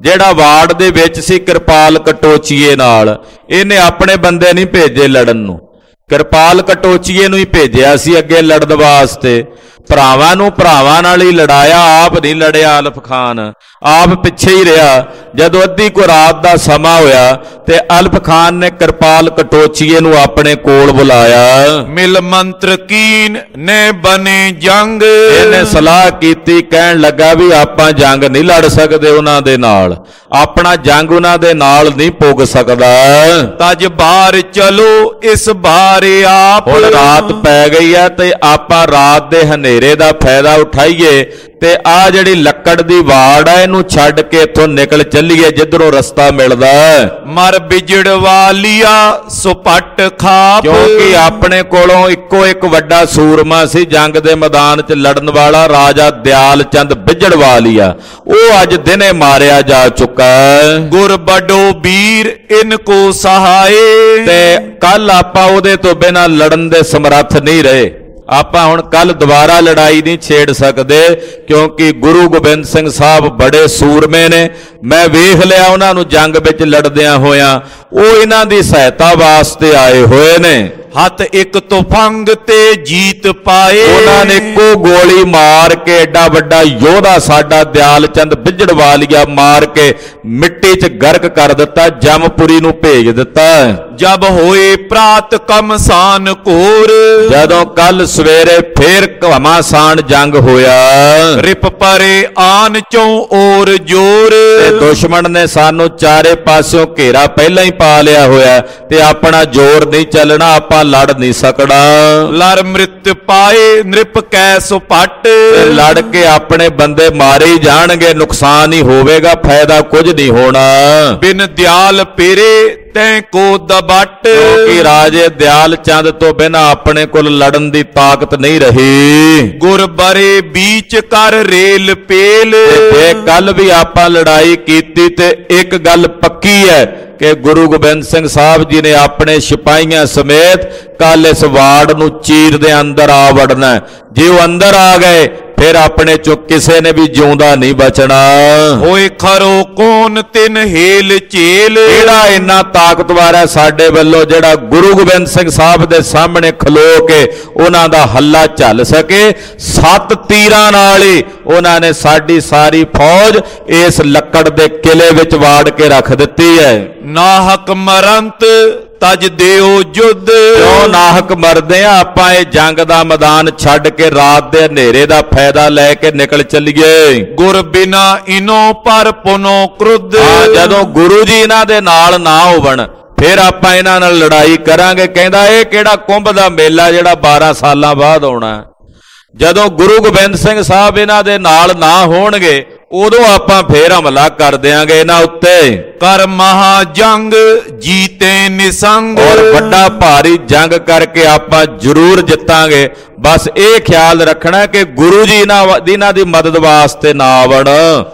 ਜਿਹੜਾ ਵਾਰਡ ਦੇ ਵਿੱਚ ਸੀ ਕਿਰਪਾਲ ਕਟੋਚੀਏ ਨਾਲ, ਇਹਨੇ ਆਪਣੇ ਬੰਦੇ ਨਹੀਂ ਭੇਜੇ ਲੜਨ ਨੂੰ, ਕਿਰਪਾਲ ਕਟੋਚੀਏ ਨੂੰ ਹੀ ਭੇਜਿਆ ਸੀ ਅੱਗੇ ਲੜਨ ਵਾਸਤੇ। ਭਰਾਵਾਂ ਨੂੰ ਭਰਾਵਾਂ ਨਾਲ ਹੀ ਲੜਾਇਆ, ਆਪ ਨਹੀਂ ਲੜਿਆ ਅਲਫ ਖਾਨ, ਆਪ ਪਿੱਛੇ ਹੀ ਰਿਹਾ। ਜਦੋਂ ਅੱਧੀ ਕੋ ਰਾਤ ਦਾ ਸਮਾਂ ਹੋਇਆ ਤੇ ਅਲਫ ਖਾਨ ਨੇ ਕਿਰਪਾਲ ਕਟੋਚੀਏ ਨੂੰ ਆਪਣੇ ਕੋਲ ਬੁਲਾਇਆ। ਮਿਲ ਮੰਤਰ ਕੀਨ ਨੇ ਬਨੇ ਜੰਗ, ਇਹਨੇ ਸਲਾਹ ਕੀਤੀ, ਕਹਿਣ ਲੱਗਾ ਵੀ ਆਪਾਂ ਜੰਗ ਨਹੀਂ ਲੜ ਸਕਦੇ ਉਹਨਾਂ ਦੇ ਨਾਲ, ਆਪਣਾ ਜੰਗ ਉਹਨਾਂ ਦੇ ਨਾਲ ਨਹੀਂ ਪੁੱਗ ਸਕਦਾ। ਤਜ ਬਾਹਰ ਚਲੋ ਇਸ ਬਾਰ ਆਪ, ਹੁਣ ਰਾਤ ਪੈ ਗਈ ਹੈ ਤੇ ਆਪਾਂ ਰਾਤ ਦੇ ਹਨੇਰੇ ਦਾ ਫਾਇਦਾ ਉਠਾਈਏ ਤੇ ਆ ਜਿਹੜੀ ਲੱਕੜ ਦੀ ਵਾੜ ਆ ਇਹਨੂੰ ਛੱਡ ਕੇ ਇੱਥੋਂ ਨਿਕਲ ਚੱਲੀਏ ਜਿੱਧਰੋਂ ਰਸਤਾ ਮਿਲਦਾ। ਮਰ ਬਿਜੜ ਵਾਲੀਆ ਸੁਪੱਟ ਖਾਪ, ਕਿਉਂਕਿ ਆਪਣੇ ਕੋਲੋਂ ਇੱਕੋ ਇੱਕ ਵੱਡਾ ਸੂਰਮਾ ਸੀ ਜੰਗ ਦੇ ਮੈਦਾਨ 'ਚ ਲੜਨ ਵਾਲਾ, ਰਾਜਾ ਦਿਆਲ ਚੰਦ ਬਿਜੜ ਵਾਲੀਆ, ਉਹ ਅੱਜ ਦਿਨੇ ਮਾਰਿਆ ਜਾ ਚੁੱਕਾ। ਗੁਰ ਬਡੋ ਵੀਰ ਇਨ ਕੋ ਸਹਾਏ, ਤੇ ਕੱਲ ਆਪਾਂ ਉਹਦੇ ਤੋਂ ਬਿਨਾਂ ਲੜਨ ਦੇ ਸਮਰੱਥ ਨਹੀਂ ਰਹੇ। ਆਪਾਂ ਹੁਣ ਕੱਲ ਦੁਬਾਰਾ ਲੜਾਈ ਨਹੀਂ ਛੇੜ ਸਕਦੇ ਕਿਉਂਕਿ ਗੁਰੂ ਗੋਬਿੰਦ ਸਿੰਘ ਸਾਹਿਬ ਬੜੇ ਸੂਰਮੇ ਨੇ। ਮੈਂ ਵੇਖ ਲਿਆ ਉਹਨਾਂ ਨੂੰ ਜੰਗ ਵਿੱਚ ਲੜਦਿਆਂ ਹੋਇਆਂ, ਉਹ ਇਹਨਾਂ ਦੀ ਸਹਾਇਤਾ ਵਾਸਤੇ ਆਏ ਹੋਏ ਨੇ। ਹੱਥ ਇੱਕ ਤੁਫੰਗ ਤੇ ਜੀਤ ਪਾਏ, ਉਹਨਾਂ ਨੇ ਇੱਕੋ ਗੋਲੀ ਮਾਰ ਕੇ ਐਡਾ ਵੱਡਾ ਯੋਧਾ ਸਾਡਾ ਦਿਆਲ ਚੰਦ ਬਿਜੜ ਵਾਲੀਆ ਮਾਰ ਕੇ ਮਿੱਟੀ 'ਚ ਗਰਕ ਕਰ ਦਿੱਤਾ, ਜਮਪੁਰੀ ਨੂੰ ਭੇਜ ਦਿੱਤਾ। ਜਬ ਹੋਏ ਪ੍ਰਾਤ ਕਮਸਾਨ ਘੋਰ, ਜਦੋਂ ਕੱਲ ਸਵੇਰੇ ਫੇਰ ਘਮਾਸਾਨ ਜੰਗ ਹੋਇਆ, ਰਿਪ ਪਰੇ ਆਨ ਚੋਂ ਔਰ ਜੋਰ, ਤੇ ਦੁਸ਼ਮਣ ਨੇ ਸਾਨੂੰ ਚਾਰੇ ਪਾਸਿਓਂ ਘੇਰਾ ਪਹਿਲਾਂ ਹੀ ਪਾ ਲਿਆ ਹੋਇਆ ਤੇ ਆਪਣਾ ਜ਼ੋਰ ਨਹੀਂ ਚੱਲਣਾ, ਆਪਾਂ ਲੜ ਨਹੀਂ ਸਕਣਾ। ਲੜ ਮ੍ਰਿਤ ਪਾਏ ਨ੍ਰਿਪ ਕੈ ਸੁਪੱਟ, ਲੜ ਕੇ ਆਪਣੇ ਬੰਦੇ ਮਾਰੇ ਹੀ ਜਾਣਗੇ, ਨੁਕਸਾਨ ਹੀ ਹੋਵੇਗਾ, ਫਾਇਦਾ ਕੁਝ ਨਹੀਂ ਹੋਣਾ। ਬਿਨ ਦਿਆਲ ਪੇਰੇ ਤੈਂ ਕੋ ਦਬਟ, ਕਿਉਂਕਿ ਰਾਜੇ ਦਿਆਲ ਚੰਦ ਤੋਂ ਬਿਨਾਂ ਆਪਣੇ ਕੋਲ ਲੜਨ ਦੀ ਤਾਕਤ ਨਹੀਂ ਰਹੀ। ਗੁਰ ਬਰੇ ਬੀਚ ਕਰ ਰੇਲ ਪੇਲ, ਤੇ ਕੱਲ ਵੀ ਆਪਾਂ ਲੜਾਈ ਕੀਤੀ ਤੇ ਇੱਕ ਗੱਲ ਪੱਕੀ ਹੈ ਕਿ ਗੁਰੂ ਗੋਬਿੰਦ ਸਿੰਘ ਸਾਹਿਬ ਜੀ ਨੇ ਆਪਣੇ ਸਿਪਾਹੀਆਂ ਸਮੇਤ ਕੱਲ ਇਸ ਵਾਰਡ ਨੂੰ ਚੀਰ ਦੇ ਅੰਦਰ ਆ ਵੜਨਾ। ਜੇ ਉਹ ਅੰਦਰ ਆ ਗਏ ਫਿਰ ਆਪਣੇ ਚੋਂ ਕਿਸੇ ਨੇ ਵੀ ਜਿਉਂਦਾ ਨਹੀਂ ਬਚਣਾ। ਹੋਏ ਖਰੋ ਕੌਣ ਤਿਨ ਹੇਲ ਝੇਲ, ਜਿਹੜਾ ਇੰਨਾ ਤਾਕਤਵਰ ਹੈ ਸਾਡੇ ਵੱਲੋਂ, ਜਿਹੜਾ ਗੁਰੂ ਗੋਬਿੰਦ ਸਿੰਘ ਸਾਹਿਬ ਦੇ ਸਾਹਮਣੇ ਖਲੋ ਕੇ ਉਹਨਾਂ ਦਾ ਹੱਲਾ ਝੱਲ ਸਕੇ। ਸੱਤ ਤੀਰਾਂ ਨਾਲ ਹੀ ਉਹਨਾਂ ਨੇ ਸਾਡੀ ਸਾਰੀ ਫੌਜ ਇਸ ਲੱਕੜ ਦੇ ਕਿਲੇ ਵਿੱਚ ਵਾੜ ਕੇ ਰੱਖ ਦਿੱਤੀ ਹੈ। ਨਾਹਕ ਮਰੰਤ ਤਜ ਦਿਓ ਜੁੱਧ, ਕਿਉਂ ਨਾਹਕ ਮਰਦੇ ਆ? ਆਪਾਂ ਇਹ ਜੰਗ ਦਾ ਮੈਦਾਨ ਛੱਡ ਕੇ ਰਾਤ ਦੇ ਹਨੇਰੇ ਦਾ ਫਾਇਦਾ ਲੈ ਕੇ ਨਿਕਲ ਚੱਲੀਏ। ਗੁਰ ਬਿਨਾ ਇਨੋ ਪਰ ਪੁਨੋ ਕ੍ਰੁੱਧ, ਜਦੋਂ ਗੁਰੂ ਜੀ ਇਹਨਾਂ ਦੇ ਨਾਲ ਨਾ ਹੋਵਣ ਫਿਰ ਆਪਾਂ ਇਹਨਾਂ ਨਾਲ ਲੜਾਈ ਕਰਾਂਗੇ। ਕਹਿੰਦਾ ਇਹ ਕਿਹੜਾ ਕੁੰਭ ਦਾ ਮੇਲਾ ਜਿਹੜਾ ਬਾਰਾਂ ਸਾਲਾਂ ਬਾਅਦ ਆਉਣਾ। ਜਦੋਂ ਗੁਰੂ ਗੋਬਿੰਦ ਸਿੰਘ ਸਾਹਿਬ ਇਹਨਾਂ ਦੇ ਨਾਲ ਨਾ ਹੋਣਗੇ ਉਦੋਂ ਆਪਾਂ ਫੇਰ ਹਮਲਾ ਕਰ ਦਿਆਂਗੇ ਇਹਨਾਂ ਉੱਤੇ। ਕਰ ਮਹਾ ਜੰਗ ਜੀਤੇ ਨਿਸੰਗ, ਔਰ ਵੱਡਾ ਭਾਰੀ ਜੰਗ ਕਰਕੇ ਆਪਾਂ ਜ਼ਰੂਰ ਜਿੱਤਾਂਗੇ। ਬਸ ਇਹ ਖਿਆਲ ਰੱਖਣਾ ਕਿ ਗੁਰੂ ਜੀ ਇਹਨਾਂ ਦੀ ਮਦਦ ਵਾਸਤੇ ਨਾ ਆਵਣ।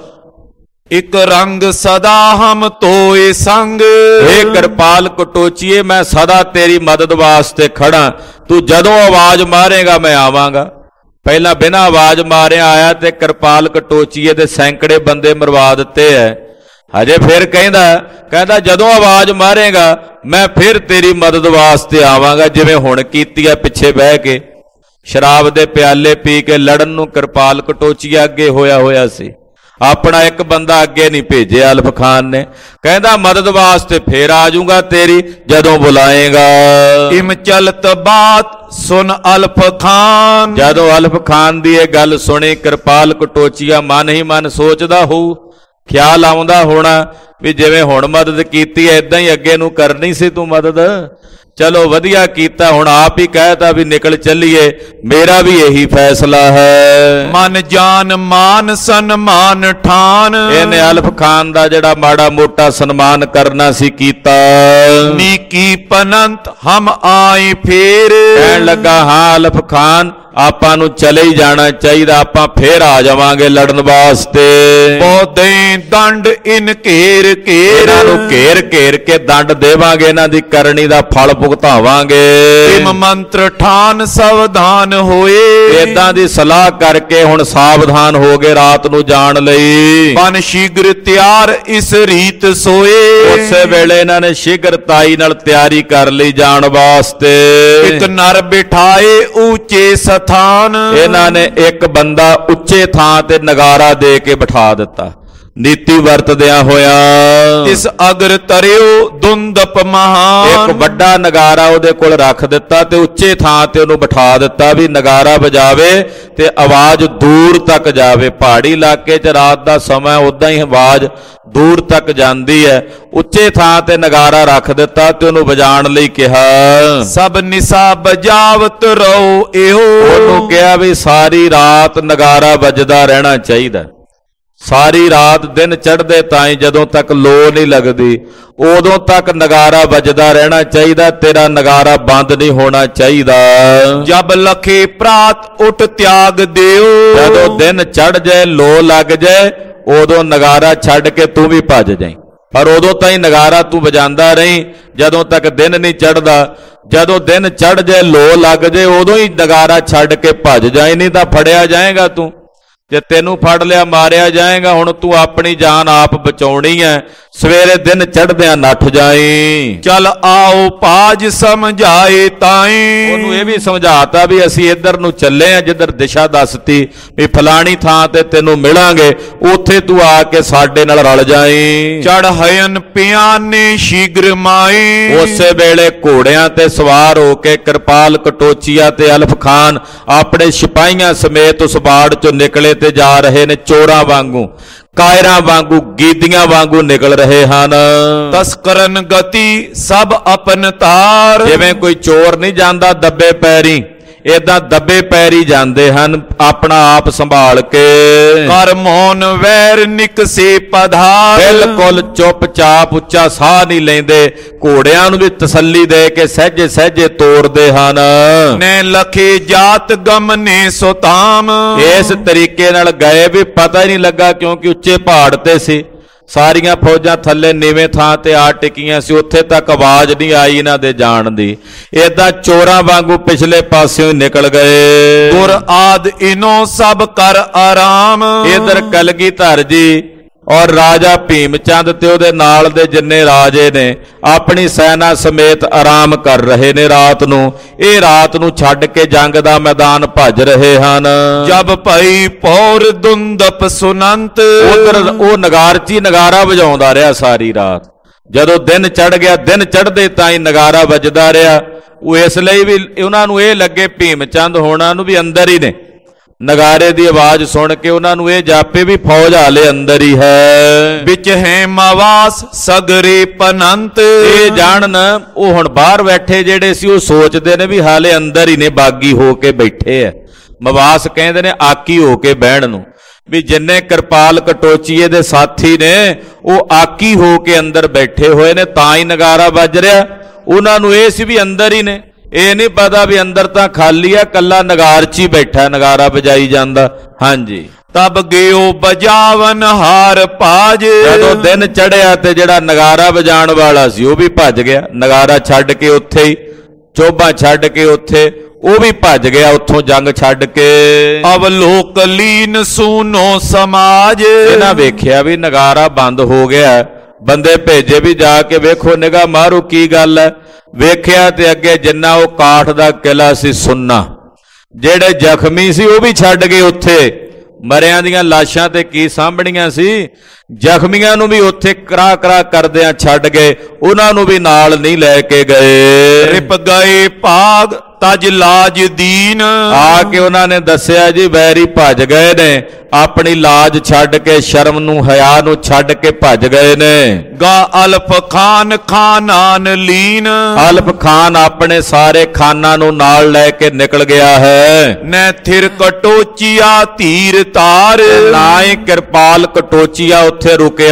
ਇੱਕ ਰੰਗ ਸਦਾ ਹਮ ਤੋਏ ਸੰਗ, ਇਹ ਕਿਰਪਾਲ ਕਟੋਚੀਏ ਮੈਂ ਸਦਾ ਤੇਰੀ ਮਦਦ ਵਾਸਤੇ ਖੜਾ, ਤੂੰ ਜਦੋਂ ਆਵਾਜ਼ ਮਾਰੇਗਾ ਮੈਂ ਆਵਾਂਗਾ। ਪਹਿਲਾਂ ਬਿਨਾਂ ਆਵਾਜ਼ ਮਾਰਿਆ ਆਇਆ ਤੇ ਕਿਰਪਾਲ ਕਟੋਚੀਏ ਦੇ ਸੈਂਕੜੇ ਬੰਦੇ ਮਰਵਾ ਦਿੱਤੇ ਐ। ਹਜੇ ਫਿਰ ਕਹਿੰਦਾ ਕਹਿੰਦਾ ਜਦੋਂ ਆਵਾਜ਼ ਮਾਰੇਗਾ ਮੈਂ ਫਿਰ ਤੇਰੀ ਮਦਦ ਵਾਸਤੇ ਆਵਾਂਗਾ, ਜਿਵੇਂ ਹੁਣ ਕੀਤੀ ਐ ਪਿੱਛੇ ਬਹਿ ਕੇ ਸ਼ਰਾਬ ਦੇ ਪਿਆਲੇ ਪੀ ਕੇ ਲੜਨ ਨੂੰ ਕਿਰਪਾਲ ਕਟੋਚੀਆ ਅੱਗੇ ਹੋਇਆ ਹੋਇਆ ਸੀ। ਆਪਣਾ ਇੱਕ ਬੰਦਾ ਅੱਗੇ ਨਹੀਂ ਭੇਜਿਆ ਅਲਫ ਖਾਨ ਨੇ। ਕਹਿੰਦਾ ਮਦਦ ਵਾਸਤੇ ਫੇਰ ਆ ਜਾਊਗਾ ਤੇਰੀ ਜਦੋਂ ਬੁਲਾਏਗਾ। ਇਮ ਚਲਤ ਬਾਤ ਸੁਨ ਅਲਫ ਖਾਨ, ਜਦੋਂ ਅਲਫ ਖਾਨ ਦੀ ਇਹ ਗੱਲ ਸੁਣੀ ਕਿਰਪਾਲ ਕਟੋਚੀਆ ਮਨ ਹੀ ਮਨ ਸੋਚਦਾ ਹੋਊ, ਖਿਆਲ ਆਉਂਦਾ ਹੋਣਾ ਵੀ ਜਿਵੇਂ ਹੁਣ ਮਦਦ ਕੀਤੀ ਐ ਏਦਾਂ ਹੀ ਅੱਗੇ ਨੂੰ ਕਰਨੀ ਸੀ ਤੂੰ ਮਦਦ। ਚਲੋ ਵਧੀਆ ਕੀਤਾ, ਹੁਣ ਆਪ ਹੀ ਕਹਿਤਾ ਵੀ ਨਿਕਲ ਚੱਲੀਏ, ਮੇਰਾ ਵੀ ਇਹੀ ਫੈਸਲਾ ਹੈ। ਮਨ ਜਾਨ ਮਾਨ ਸਨਮਾਨ ਠਾਨ, ਇਹਨੇ ਅਲਫ ਖਾਨ ਦਾ ਜਿਹੜਾ ਮਾੜਾ ਮੋਟਾ ਸਨਮਾਨ ਕਰਨਾ ਸੀ ਕੀਤਾ। ਨੀਕੀ ਪਨੰਤ ਹਮ ਆਏ ਫੇਰ, ਕਹਿਣ ਲੱਗਾ ਹਾਂ ਅਲਫ ਖਾਨ ਆਪਾਂ ਨੂੰ ਚਲੇ ਹੀ ਜਾਣਾ ਚਾਹੀਦਾ, ਆਪਾਂ ਫੇਰ ਆ ਜਾਵਾਂਗੇ ਲੜਨ ਵਾਸਤੇ। ਬਹੁਤੇ ਦੰਡ ਇਨ ਘੇਰ ਘੇਰ, ਇਹਨਾਂ ਨੂੰ ਘੇਰ ਘੇਰ ਕੇ ਦੰਡ ਦੇਵਾਂਗੇ, ਇਹਨਾਂ ਦੀ ਕਰਨੀ ਦਾ ਫਲ ਭੁਗਤਾਵਾਂਗੇ। ਇਮ ਮੰਤਰ ਠਾਨ ਸਾਵਧਾਨ ਹੋਏ, ਏਦਾਂ ਦੀ ਸਲਾਹ ਕਰਕੇ ਹੁਣ ਸਾਵਧਾਨ ਹੋ ਗਏ ਰਾਤ ਨੂੰ ਜਾਣ ਲਈ। ਬਨ ਸ਼ੀਘਰ ਤਿਆਰ ਇਸ ਰੀਤ ਸੋਏ, ਉਸੇ ਵੇਲੇ ਇਹਨਾਂ ਨੇ ਸ਼ੀਘਰਤਾਈ ਨਾਲ ਤਿਆਰੀ ਕਰ ਲਈ ਜਾਣ ਵਾਸਤੇ। ਇੱਕ ਨਰ ਬਿਠਾਏ ਉੱਚੇ ਸਥਾਨ, ਇਹਨਾਂ ਨੇ ਇੱਕ ਬੰਦਾ ਉੱਚੇ ਥਾਂ ਤੇ ਨਗਾਰਾ ਦੇ ਕੇ ਬਿਠਾ ਦਿੱਤਾ, ਨੀਤੀ ਵਰਤਦਿਆਂ ਹੋਇਆ। ਇਸ ਅਗਰ ਤਰਿਓ ਦੁੰਦਪ ਮਹਾਨ, ਇੱਕ ਵੱਡਾ ਨਗਾਰਾ ਉਹਦੇ ਕੋਲ ਰੱਖ ਦਿੱਤਾ ਤੇ ਉੱਚੇ ਥਾਂ ਤੇ ਉਹਨੂੰ ਬਿਠਾ ਦਿੱਤਾ ਵੀ ਨਗਾਰਾ ਵਜਾਵੇ ਤੇ ਆਵਾਜ਼ ਦੂਰ ਤੱਕ ਜਾਵੇ। ਪਹਾੜੀ ਇਲਾਕੇ 'ਚ ਰਾਤ ਦਾ ਸਮਾਂ ਉਦਾਂ ਹੀ ਆਵਾਜ਼ ਦੂਰ ਤੱਕ ਜਾਂਦੀ ਹੈ। ਉੱਚੇ ਥਾਂ ਤੇ ਨਗਾਰਾ ਰੱਖ ਦਿੱਤਾ ਤੇ ਉਹਨੂੰ ਵਜਾਉਣ ਲਈ ਕਿਹਾ। ਸਭ ਨਿਸਾ ਬਜਾਵਤ ਰਹੋ ਇਹੋ, ਉਹਨੂੰ ਕਿਹਾ ਵੀ ਸਾਰੀ ਰਾਤ ਨਗਾਰਾ ਵੱਜਦਾ ਰਹਿਣਾ ਚਾਹੀਦਾ। ਸਾਰੀ ਰਾਤ ਦਿਨ ਚੜ੍ਹਦੇ ਤਾਈਂ ਜਦੋਂ ਤੱਕ ਲੋ ਨਹੀਂ ਲੱਗਦੀ ਉਦੋਂ ਤੱਕ ਨਗਾਰਾ ਵੱਜਦਾ ਰਹਿਣਾ ਚਾਹੀਦਾ, ਤੇਰਾ ਨਗਾਰਾ ਬੰਦ ਨਹੀਂ ਹੋਣਾ ਚਾਹੀਦਾ। ਜਬ ਲਖੇ ਪ੍ਰਾਤ ਉੱਠ ਤਿਆਗ ਦਿਓ, ਜਦੋਂ ਦਿਨ ਚੜ੍ਹ ਜਾਏ ਲੋ ਲੱਗ ਜਾਏ ਉਦੋਂ ਨਗਾਰਾ ਛੱਡ ਕੇ ਤੂੰ ਵੀ ਭੱਜ ਜਾਈਂ, ਪਰ ਉਦੋਂ ਤਾਈਂ ਨਗਾਰਾ ਤੂੰ ਵਜਾਉਂਦਾ ਰਹੀਂ ਜਦੋਂ ਤੱਕ ਦਿਨ ਨਹੀਂ ਚੜ੍ਹਦਾ। ਜਦੋਂ ਦਿਨ ਚੜ੍ਹ ਜਾਏ ਲੋ ਲੱਗ ਜਾਏ ਉਦੋਂ ਹੀ ਨਗਾਰਾ ਛੱਡ ਕੇ ਭੱਜ ਜਾਏ, ਨਹੀਂ ਤਾਂ ਫੜਿਆ ਜਾਏਗਾ ਤੂੰ। ਜੇ ਤੈਨੂੰ ਫੜ ਲਿਆ ਮਾਰਿਆ ਜਾਏਗਾ। ਹੁਣ ਤੂੰ ਆਪਣੀ ਜਾਨ ਆਪ ਬਚਾਉਣੀ ਹੈ, ਸਵੇਰੇ ਦਿਨ ਚੜ੍ਹਦਿਆਂ ਨੱਠ ਜਾਈ। ਚਲ ਆਓ ਪਾਜ ਸਮਝਾਏ ਤਾਈ, ਉਹਨੂੰ ਇਹ ਵੀ ਸਮਝਾਤਾ ਵੀ ਅਸੀਂ ਇੱਧਰ ਨੂੰ ਚੱਲੇ ਆ, ਜਿੱਧਰ ਦਿਸ਼ਾ ਦੱਸਤੀ ਵੀ ਫਲਾਣੀ ਥਾਂ ਤੇ ਤੈਨੂੰ ਮਿਲਾਂਗੇ, ਉੱਥੇ ਤੂੰ ਆ ਕੇ ਸਾਡੇ ਨਾਲ ਰਲ ਜਾਈ। ਚੜ ਹਯਨ ਪਿਆਨੇ ਸ਼ੀਘਰ ਮਾਈ, ਉਸੇ ਵੇਲੇ ਘੋੜਿਆਂ ਤੇ ਸਵਾਰ ਹੋ ਕੇ ਕਿਰਪਾਲ ਕਟੋਚੀਆ ਤੇ ਅਲਫ ਖਾਨ ਆਪਣੇ ਸਿਪਾਹੀਆਂ ਸਮੇਤ ਉਸ ਬਾੜ ਚੋਂ ਨਿਕਲੇ ਤੇ ਜਾ ਰਹੇ ਨੇ। ਚੋਰਾਂ ਵਾਂਗੂ, ਕਾਇਰਾਂ ਵਾਂਗੂ, ਗੀਦੀਆਂ ਵਾਂਗੂ ਨਿਕਲ ਰਹੇ ਹਨ। ਤਸਕਰਨ ਗਤੀ ਸਭ ਆਪਨ ਤਾਰ, ਜਿਵੇਂ ਕੋਈ ਚੋਰ ਨਹੀਂ ਜਾਂਦਾ ਦੱਬੇ ਪੈਰੀ, ਏਦਾਂ ਦੱਬੇ ਪੈਰੀ ਜਾਂਦੇ ਹਨ ਆਪਣਾ ਆਪ ਸੰਭਾਲ ਕੇ। ਕਰ ਮੌਨ ਵੈਰ ਨਿਕਸੇ ਪਧਾਰ, ਬਿਲਕੁਲ ਚੁੱਪਚਾਪ, ਉੱਚਾ ਸਾਹ ਨਹੀਂ ਲੈਂਦੇ। ਘੋੜਿਆਂ ਨੂੰ ਵੀ ਤਸੱਲੀ ਦੇ ਕੇ ਸਹਿਜੇ ਸਹਿਜੇ ਤੋਰਦੇ ਹਨ। ਨੇ ਲਖੇ ਜਾਤ ਗਮਨੇ ਸੁਤਾਮ, ਇਸ ਤਰੀਕੇ ਨਾਲ ਗਏ ਵੀ ਪਤਾ ਹੀ ਨਹੀਂ ਲੱਗਾ, ਕਿਉਂਕਿ ਉੱਚੇ ਪਹਾੜ ਤੇ ਸੀ। ਸਾਰੀਆਂ ਫੌਜਾਂ ਥੱਲੇ ਨੀਵੇਂ ਥਾਂ ਤੇ ਆ ਟਿਕੀਆਂ ਸੀ, ਉੱਥੇ ਤੱਕ ਆਵਾਜ਼ ਨਹੀਂ ਆਈ ਇਹਨਾਂ ਦੇ ਜਾਣ ਦੀ। ਏਦਾਂ ਚੋਰਾਂ ਵਾਂਗੂ ਪਿਛਲੇ ਪਾਸਿਓਂ ਨਿਕਲ ਗਏ। ਗੁਰ ਆਦ ਇਨੋ ਸਭ ਕਰ ਆਰਾਮ, ਇਧਰ ਕਲਗੀਧਰ ਜੀ ਔਰ ਰਾਜਾ ਭੀਮ ਚੰਦ ਤੇ ਉਹਦੇ ਨਾਲ ਦੇ ਜਿੰਨੇ ਰਾਜੇ ਨੇ ਆਪਣੀ ਸੈਨਾ ਸਮੇਤ ਆਰਾਮ ਕਰ ਰਹੇ ਨੇ ਰਾਤ ਨੂੰ। ਇਹ ਰਾਤ ਨੂੰ ਛੱਡ ਕੇ ਜੰਗ ਦਾ ਮੈਦਾਨ ਭੱਜ ਰਹੇ ਹਨ। ਜਬ ਭਈ ਪੌਰ ਦੁੰਦਪ ਸੁਨੰਤ, ਉਧਰ ਉਹ ਨਗਾਰਚੀ ਨਗਾਰਾ ਵਜਾਉਂਦਾ ਰਿਹਾ ਸਾਰੀ ਰਾਤ। ਜਦੋਂ ਦਿਨ ਚੜ ਗਿਆ, ਦਿਨ ਚੜ੍ਹਦੇ ਤਾਂ ਹੀ ਨਗਾਰਾ ਵੱਜਦਾ ਰਿਹਾ। ਉਹ ਇਸ ਲਈ ਵੀ ਉਹਨਾਂ ਨੂੰ ਇਹ ਲੱਗੇ ਭੀਮ ਚੰਦ ਹੋਣਾ ਨੂੰ ਵੀ ਅੰਦਰ ਹੀ ਨੇ। ਨਗਾਰੇ ਦੀ ਆਵਾਜ਼ ਸੁਣ ਕੇ ਉਹਨਾਂ ਨੂੰ ਇਹ ਜਾਪੇ ਵੀ ਫੌਜ ਹਾਲੇ ਅੰਦਰ ਹੀ ਹੈ। ਵਿੱਚ ਹੈ ਮਵਾਸ ਸਗਰੇ ਪਨੰਤ, ਇਹ ਜਾਣਨ ਉਹ ਹੁਣ ਬਾਹਰ ਬੈਠੇ ਜਿਹੜੇ ਸੀ ਉਹ ਸੋਚਦੇ ਨੇ ਵੀ ਹਾਲੇ ਅੰਦਰ ਹੀ ਨੇ, ਬਾਗੀ ਹੋ ਕੇ ਬੈਠੇ ਆ। ਮਵਾਸ ਕਹਿੰਦੇ ਨੇ ਆਕੀ ਹੋ ਕੇ ਬਹਿਣ ਨੂੰ, ਵੀ ਜਿੰਨੇ ਕਿਰਪਾਲ ਕਟੋਚੀਏ ਦੇ ਸਾਥੀ ਨੇ ਉਹ ਆਕੀ ਹੋ ਕੇ ਅੰਦਰ ਬੈਠੇ ਹੋਏ ਨੇ, ਤਾਂ ਹੀ ਨਗਾਰਾ ਵੱਜ ਰਿਹਾ। ਉਹਨਾਂ ਨੂੰ ਇਹ ਸੀ ਵੀ ਅੰਦਰ ਹੀ ਨੇ, ਇਹ ਨਹੀਂ ਪਤਾ ਵੀ ਅੰਦਰ ਤਾਂ ਖਾਲੀ ਆ, ਕੱਲਾ ਨਗਾਰ 'ਚ ਹੀ ਬੈਠਾ ਨਗਾਰਾ ਵਜਾਈ ਜਾਂਦਾ। ਹਾਂਜੀ, ਤਬ ਗਿਓ ਬਜਾਵਨ ਹਾਰ ਪਾਜ, ਜਦੋਂ ਦਿਨ ਚੜਿਆ ਤੇ ਜਿਹੜਾ ਨਗਾਰਾ ਵਜਾਉਣ ਵਾਲਾ ਸੀ ਉਹ ਵੀ ਭੱਜ ਗਿਆ। ਨਗਾਰਾ ਛੱਡ ਕੇ ਉੱਥੇ ਹੀ, ਚੋਭਾ ਛੱਡ ਕੇ ਉੱਥੇ ਉਹ ਵੀ ਭੱਜ ਗਿਆ ਉੱਥੋਂ ਜੰਗ ਛੱਡ ਕੇ। ਅਵਲੋਕ ਲੀਨ ਸੂਨੋ ਸਮਾਜ, ਇਹਨਾਂ ਵੇਖਿਆ ਵੀ ਨਗਾਰਾ ਬੰਦ ਹੋ ਗਿਆ। ਬੰਦੇ ਭੇਜੇ ਵੀ ਜਾ ਕੇ ਵੇਖੋ, ਨਿਗਾਹ ਮਾਰੋ ਕੀ ਗੱਲ ਹੈ। ਵੇਖਿਆ ਤੇ ਅੱਗੇ ਜਿੰਨਾ ਉਹ ਕਾਠ ਦਾ ਕਿਲਾ ਸੀ ਸੁੰਨਾ, ਜਿਹੜੇ ਜ਼ਖਮੀ ਸੀ ਉਹ ਵੀ ਛੱਡ ਗਏ ਉੱਥੇ। ਮਰਿਆਂ ਦੀਆਂ ਲਾਸ਼ਾਂ ਤੇ ਕੀ ਸਾਂਭਣੀਆਂ ਸੀ, ਜ਼ਖਮੀਆਂ ਨੂੰ ਵੀ ਉੱਥੇ ਕਰਾ ਕਰਾ ਕਰਦਿਆਂ ਛੱਡ ਗਏ, ਉਹਨਾਂ ਨੂੰ ਵੀ ਨਾਲ ਨਹੀਂ ਲੈ ਕੇ ਗਏ। ਰਿਪ ਗਏ ਭਾਗ ਤਜ ਲਾਜ ਦੀਨ, ਆ ਕੇ ਉਹਨਾਂ ਨੇ ਦੱਸਿਆ ਜੀ ਵੈਰੀ ਭੱਜ ਗਏ ਨੇ, ਆਪਣੀ ਲਾਜ ਛੱਡ ਕੇ, ਸ਼ਰਮ ਨੂੰ ਹਿਆ ਨੂੰ ਛੱਡ ਕੇ ਭੱਜ ਗਏ ਨੇ। ਗਾ ਅਲਫ ਖਾਨ ਖਾਨਾਨ ਲੀਨ, ਅਲਫ ਖਾਨ ਆਪਣੇ ਸਾਰੇ ਖਾਨਾਂ ਨੂੰ ਨਾਲ ਲੈ ਕੇ ਨਿਕਲ ਗਿਆ ਹੈ। ਨੈ ਥਿਰ ਕਟੋਚੀਆ ਧੀਰ ਤਾਰ, ਨਾ ਹੀ ਕਿਰਪਾਲ ਕਟੋਚੀਆ ਉੱਥੇ ਰੁਕਿਆ,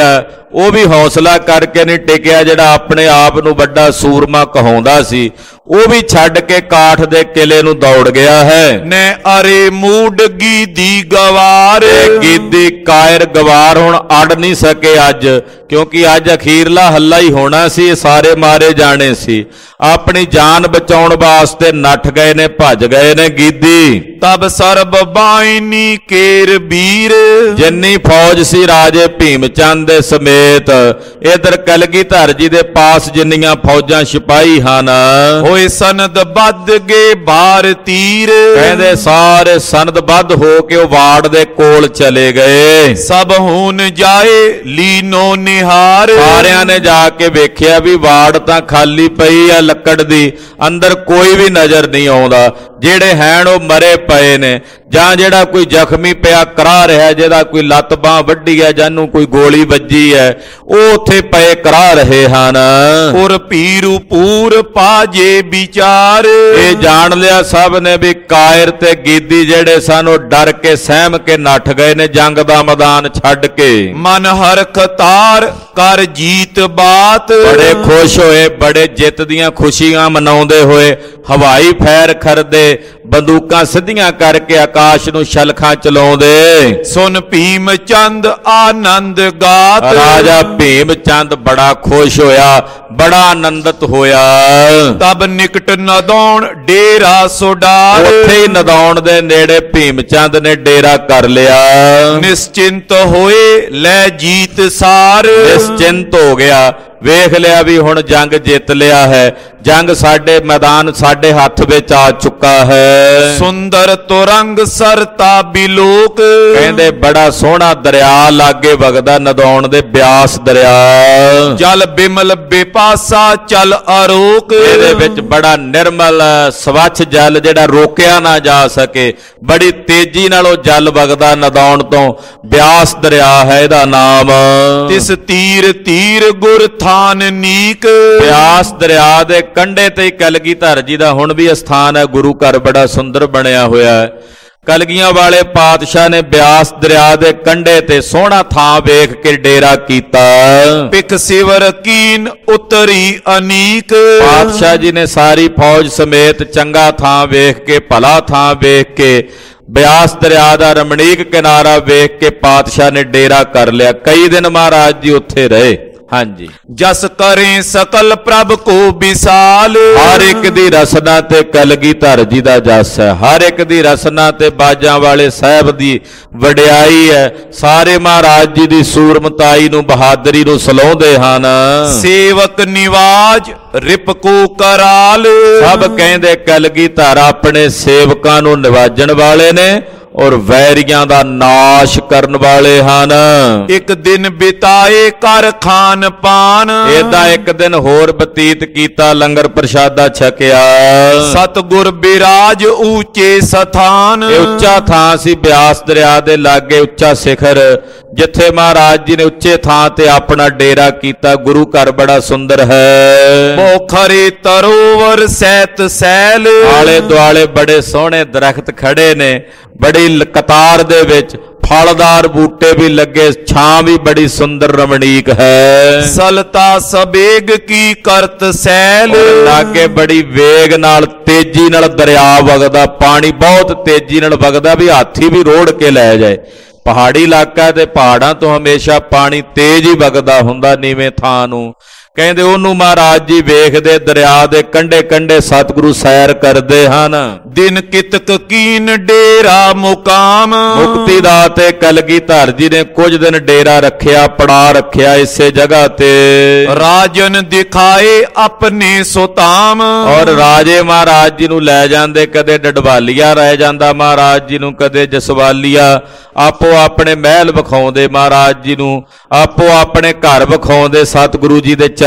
ਉਹ ਵੀ ਹੌਸਲਾ ਕਰਕੇ ਨਹੀਂ ਟਿਕਿਆ, ਜਿਹੜਾ ਆਪਣੇ ਆਪ ਨੂੰ ਵੱਡਾ ਸੂਰਮਾ ਕਹਾਉਂਦਾ ਸੀ ਉਹ ਵੀ ਛੱਡ ਕੇ ਕਾਠ ਦੇ ਕਿਲੇ ਨੂੰ ਦੌੜ ਗਿਆ ਹੈ। ਨੇ ਅਰੇ ਮੂਡ ਗੀਦੀ ਗਵਾਰ, ਗੀਦੀ ਕਾਇਰ ਗਵਾਰ ਹੁਣ ਅੜ ਨਹੀਂ ਸਕੇ ਅੱਜ, ਕਿਉਂਕਿ ਅੱਜ ਅਖੀਰਲਾ ਹੱਲਾ ਹੀ ਹੋਣਾ ਸੀ, ਸਾਰੇ ਮਾਰੇ ਜਾਣੇ ਸੀ। ਆਪਣੀ ਜਾਨ ਬਚਾਉਣ ਵਾਸਤੇ ਨੱਠ ਗਏ ਨੇ, ਭੱਜ ਗਏ ਨੇ ਗੀਦੀ। ਤਬ ਸਰਬ ਬਾਇਨੀ ਕੇਰ ਵੀਰ, ਜਿੰਨੀ ਫੌਜ ਸੀ ਰਾਜੇ ਭੀਮ ਚੰਦ ਦੇ ਸਮੇਤ, ਇਧਰ ਕਲਗੀਧਰ ਜੀ ਦੇ ਪਾਸ ਜਿੰਨੀਆਂ ਫੌਜਾਂ ਸਿਪਾਹੀ ਹਨ, ਹੋਏ ਸਨਦ ਬੱਧ ਗੇ ਭਾਰ ਤੀਰ, ਕਹਿੰਦੇ ਸਾਰੇ ਸਨਦ ਬੱਧ ਹੋ ਕੇ ਉਹ ਵਾੜ ਦੇ ਕੋਲ ਚਲੇ ਗਏ। ਸਭ ਹੁਣ ਜਾਏ ਲੀਨੋ ਨਿਹਾਰ, ਸਾਰਿਆਂ ਨੇ ਜਾ ਕੇ ਵੇਖਿਆ ਵੀ ਵਾੜ ਤਾਂ ਖਾਲੀ ਪਈ ਆ ਲੱਕੜ ਦੀ, ਅੰਦਰ ਕੋਈ ਵੀ ਨਜ਼ਰ ਨਹੀਂ ਆਉਂਦਾ। ਜਿਹੜੇ ਹੈਣ ਉਹ ਮਰੇ ਪਏ ਨੇ, ਜਾਂ ਜਿਹੜਾ ਕੋਈ ਜ਼ਖਮੀ ਪਿਆ ਕਰਾ ਰਿਹਾ, ਜਿਹਦਾ ਕੋਈ ਲੱਤ ਬਾਂਹ ਵੱਢੀ ਹੈ, ਜਾਨੂੰ ਕੋਈ ਗੋਲੀ ਵੱਜੀ ਹੈ, ਉਹ ਉੱਥੇ ਪਏ ਕਰਾ ਰਹੇ ਹਨ। ਪੁਰ ਪੀਰੂ ਪੂਰ ਪਾਜੇ ਵਿਚਾਰ, ਇਹ ਜਾਣ ਲਿਆ ਸਭ ਨੇ ਵੀ ਕਾਇਰ ਤੇ ਗੀਦੀ ਜਿਹੜੇ ਸਨ ਉਹ ਡਰ ਕੇ ਸਹਿਮ ਕੇ ਨੱਠ ਗਏ ਨੇ ਜੰਗ ਦਾ ਮੈਦਾਨ ਛੱਡ ਕੇ। ਮਨ ਹਰਖ ਤਾਰ ਕਰ ਜੀਤ ਬਾਤ, ਬੜੇ ਖੁਸ਼ ਹੋਏ, ਬੜੇ ਜਿੱਤ ਦੀਆਂ ਖੁਸ਼ੀਆਂ ਮਨਾਉਂਦੇ ਹੋਏ ਹਵਾਈ ਫੈਰ ਖਰਦੇ, ਬੰਦੂਕਾਂ ਸਿੱਧੀਆਂ ਕਰਕੇ ਆਕਾਸ਼ ਨੂੰ ਛਲਖਾਂ ਚਲਾਉਂਦੇ। ਸੁਨ ਭੀਮ ਚੰਦ ਆਨੰਦ ਗਾਤ, ਰਾਜਾ ਭੀਮ ਚੰਦ ਬੜਾ ਖੁਸ਼ ਹੋਇਆ, ਬੜਾ ਆਨੰਦਿਤ ਹੋਇਆ। ਤਬ ਨਿਕਟ ਨਦੌਣ ਡੇਰਾ ਸੁਡਾਰ, ਉੱਥੇ ਹੀ ਨਦੌਣ ਦੇ ਨੇੜੇ ਭੀਮ ਚੰਦ ਨੇ ਡੇਰਾ ਕਰ ਲਿਆ। ਨਿਸ਼ਚਿੰਤ ਹੋਏ ਲੈ ਜੀਤ ਸਾਰ, ਨਿਸ਼ਚਿੰਤ ਹੋ ਗਿਆ, ਵੇਖ ਲਿਆ ਵੀ ਹੁਣ ਜੰਗ ਜਿੱਤ ਲਿਆ ਹੈ, ਜੰਗ ਸਾਡੇ ਮੈਦਾਨ ਸਾਡੇ ਹੱਥ ਵਿੱਚ ਆ ਚੁੱਕਾ ਹੈ। ਸੁੰਦਰ ਤੁਰੰਗ ਸਰਤਾ ਬਿਲੋਕ, ਕਹਿੰਦੇ ਬੜਾ ਸੋਹਣਾ ਦਰਿਆ ਲਾਗੇ ਵਗਦਾ ਨਦੌਣ ਦੇ, ਬਿਆਸ ਦਰਿਆ। ਜਲ ਬਿਮਲ ਬੇਪਾਸਾ ਚਲ ਅਰੋਕ, ਇਹਦੇ ਵਿੱਚ ਬੜਾ ਨਿਰਮਲ ਸਵੱਛ ਜਲ ਜਿਹੜਾ ਰੋਕਿਆ ਨਾ ਜਾ ਸਕੇ, ਬੜੀ ਤੇਜ਼ੀ ਨਾਲ ਉਹ ਜਲ ਵਗਦਾ ਨਦੌਣ ਤੋਂ, ਬਿਆਸ ਦਰਿਆ ਹੈ ਇਹਦਾ ਨਾਮ। ਤਿਸ ਤੀਰ ਤੀਰ ਗੁਰ ਥਾਨ ਨੀਕ, ਬਿਆਸ ਦਰਿਆ ਦੇ ਕੰਢੇ ਤੇ ਕਲਗੀਧਰ ਜੀ ਦਾ ਹੁਣ ਵੀ ਅਸਥਾਨ ਹੈ, ਗੁਰੂ ਘਰ ਬੜਾ ਸੁੰਦਰ ਬਣਿਆ ਹੋਇਆ ਹੈ। ਕਲਗੀਆਂ ਵਾਲੇ ਪਾਤਸ਼ਾਹ ਨੇ ਬਿਆਸ ਦਰਿਆ ਦੇ ਕੰਢੇ ਤੇ ਸੋਹਣਾ ਥਾਂ ਵੇਖ ਕੇ ਡੇਰਾ ਕੀਤਾ। ਪਿਕ ਸਿਵਰ ਕੀਨ ਉਤਰੀ ਅਨੀਕ, ਪਾਤਸ਼ਾਹ ਜੀ ਨੇ ਸਾਰੀ ਫੌਜ ਸਮੇਤ ਚੰਗਾ ਥਾਂ ਵੇਖ ਕੇ, ਭਲਾ ਥਾਂ ਵੇਖ ਕੇ, ਬਿਆਸ ਦਰਿਆ ਦਾ ਰਮਣੀਕ ਕਿਨਾਰਾ ਵੇਖ ਕੇ ਪਾਤਸ਼ਾਹ ਨੇ ਡੇਰਾ ਕਰ ਲਿਆ। ਕਈ ਦਿਨ ਮਹਾਰਾਜ ਜੀ ਉੱਥੇ ਰਹੇ। ਹਾਂਜੀ, ਜਸ ਕਰੇ ਸਕਲ ਪ੍ਰਭ ਕੋ ਵਿਸਾਲ, ਹਰ ਇੱਕ ਦੀ ਰਸਨਾ ਤੇ ਕਲਗੀਧਰ ਜੀ ਦਾ ਜਸ ਹੈ, ਹਰ ਇੱਕ ਦੀ ਰਸਨਾ ਤੇ ਬਾਜਾਂ ਵਾਲੇ ਸਾਹਿਬ ਦੀ ਵਡਿਆਈ ਹੈ। ਸਾਰੇ ਮਹਾਰਾਜ ਜੀ ਦੀ ਸੂਰਮਤਾਈ ਨੂੰ, ਬਹਾਦਰੀ ਨੂੰ ਸਲਾਉਂਦੇ ਹਨ। ਸੇਵਕ ਨਿਵਾਜ ਰਿਪਕੋ ਕਰਾਲ, ਸਭ ਕਹਿੰਦੇ ਕਲਗੀਧਰ ਆਪਣੇ ਸੇਵਕਾਂ ਨੂੰ ਨਿਵਾਜਣ ਵਾਲੇ ਨੇ ਔਰ ਵੈਰੀਆਂ ਦਾ ਨਾਸ਼ ਕਰਨ ਵਾਲੇ ਹਨ। ਇੱਕ ਦਿਨ ਬਿਤਾਏ ਕਰ ਖਾਨ ਪਾਨ, ਏਦਾਂ ਇੱਕ ਦਿਨ ਹੋਰ ਬਤੀਤ ਕੀਤਾ, ਲੰਗਰ ਪ੍ਰਸ਼ਾਦਾ ਛਕਿਆ। ਸਤਿਗੁਰ ਬਿਰਾਜ ਉੱਚੇ ਸਥਾਨ, ਇਹ ਉੱਚਾ ਥਾਂ ਸੀ ਬਿਆਸ ਦਰਿਆ ਦੇ ਲਾਗੇ, ਉੱਚਾ ਸਿਖਰ, ਜਿੱਥੇ ਮਹਾਰਾਜ ਜੀ ਨੇ ਉੱਚੇ ਥਾਂ ਤੇ ਆਪਣਾ ਡੇਰਾ ਕੀਤਾ। ਗੁਰੂ ਘਰ ਬੜਾ ਸੁੰਦਰ ਹੈ। ਮੋਖਰੇ ਤਰੋਵਰ ਸੈਤ ਸੈਲ, ਆਲੇ ਦੁਆਲੇ ਬੜੇ ਸੋਹਣੇ ਦਰਖਤ ਖੜੇ ਨੇ, ਬੜੀ ਕਤਾਰ ਦੇ ਵਿੱਚ ਫਲਦਾਰ ਬੂਟੇ ਵੀ ਲੱਗੇ, ਛਾਂ ਵੀ ਬੜੀ ਸੁੰਦਰ ਰਮਣੀਕ ਹੈ। ਸਲਤਾ ਸਬੇਗ ਕੀ ਕਰਤ ਸੈਲ, ਲਾਗੇ ਬੜੀ ਵੇਗ ਨਾਲ ਤੇਜ਼ੀ ਨਾਲ ਦਰਿਆ ਵਗਦਾ, ਪਾਣੀ ਬਹੁਤ ਤੇਜ਼ੀ ਨਾਲ ਵਗਦਾ ਵੀ ਹਾਥੀ ਵੀ ਰੋੜ ਕੇ ਲੈ ਜਾਏ। ਪਹਾੜੀ ਇਲਾਕਾ ਤੇ ਪਹਾੜਾਂ ਤੋਂ ਹਮੇਸ਼ਾ ਪਾਣੀ ਤੇਜ਼ ਹੀ ਵਗਦਾ ਹੁੰਦਾ ਨੀਵੇਂ ਥਾਂ ਨੂੰ। ਕਹਿੰਦੇ ਉਹਨੂੰ ਮਹਾਰਾਜ ਜੀ ਵੇਖਦੇ, ਦਰਿਆ ਦੇ ਕੰਢੇ ਕੰਢੇ ਸਤਿਗੁਰੂ ਸੈਰ ਕਰਦੇ ਹਨ। ਦਿਨ ਕਿਤਕ ਕੀਨ ਡੇਰਾ ਮੁਕਾਮ, ਮੁਕਤੀ ਦਾਤੇ ਕਲਗੀਧਰ ਜੀ ਨੇ ਕੁਝ ਦਿਨ ਡੇਰਾ ਰੱਖਿਆ, ਪੜਾ ਰੱਖਿਆ ਇਸੇ ਜਗ੍ਹਾ ਤੇ। ਰਾਜਨ ਦਿਖਾਏ ਆਪਣੇ ਸੁਤਾਮ, ਔਰ ਰਾਜੇ ਮਹਾਰਾਜ ਜੀ ਨੂੰ ਲੈ ਜਾਂਦੇ, ਕਦੇ ਡਡਵਾਲੀਆ ਰਹਿ ਜਾਂਦਾ ਮਹਾਰਾਜ ਜੀ ਨੂੰ, ਕਦੇ ਜਸਵਾਲੀਆ। ਆਪੋ ਆਪਣੇ ਮਹਿਲ ਵਿਖਾਉਂਦੇ ਮਹਾਰਾਜ ਜੀ ਨੂੰ, ਆਪੋ ਆਪਣੇ ਘਰ ਵਿਖਾਉਂਦੇ, ਸਤਿਗੁਰੂ ਜੀ ਦੇ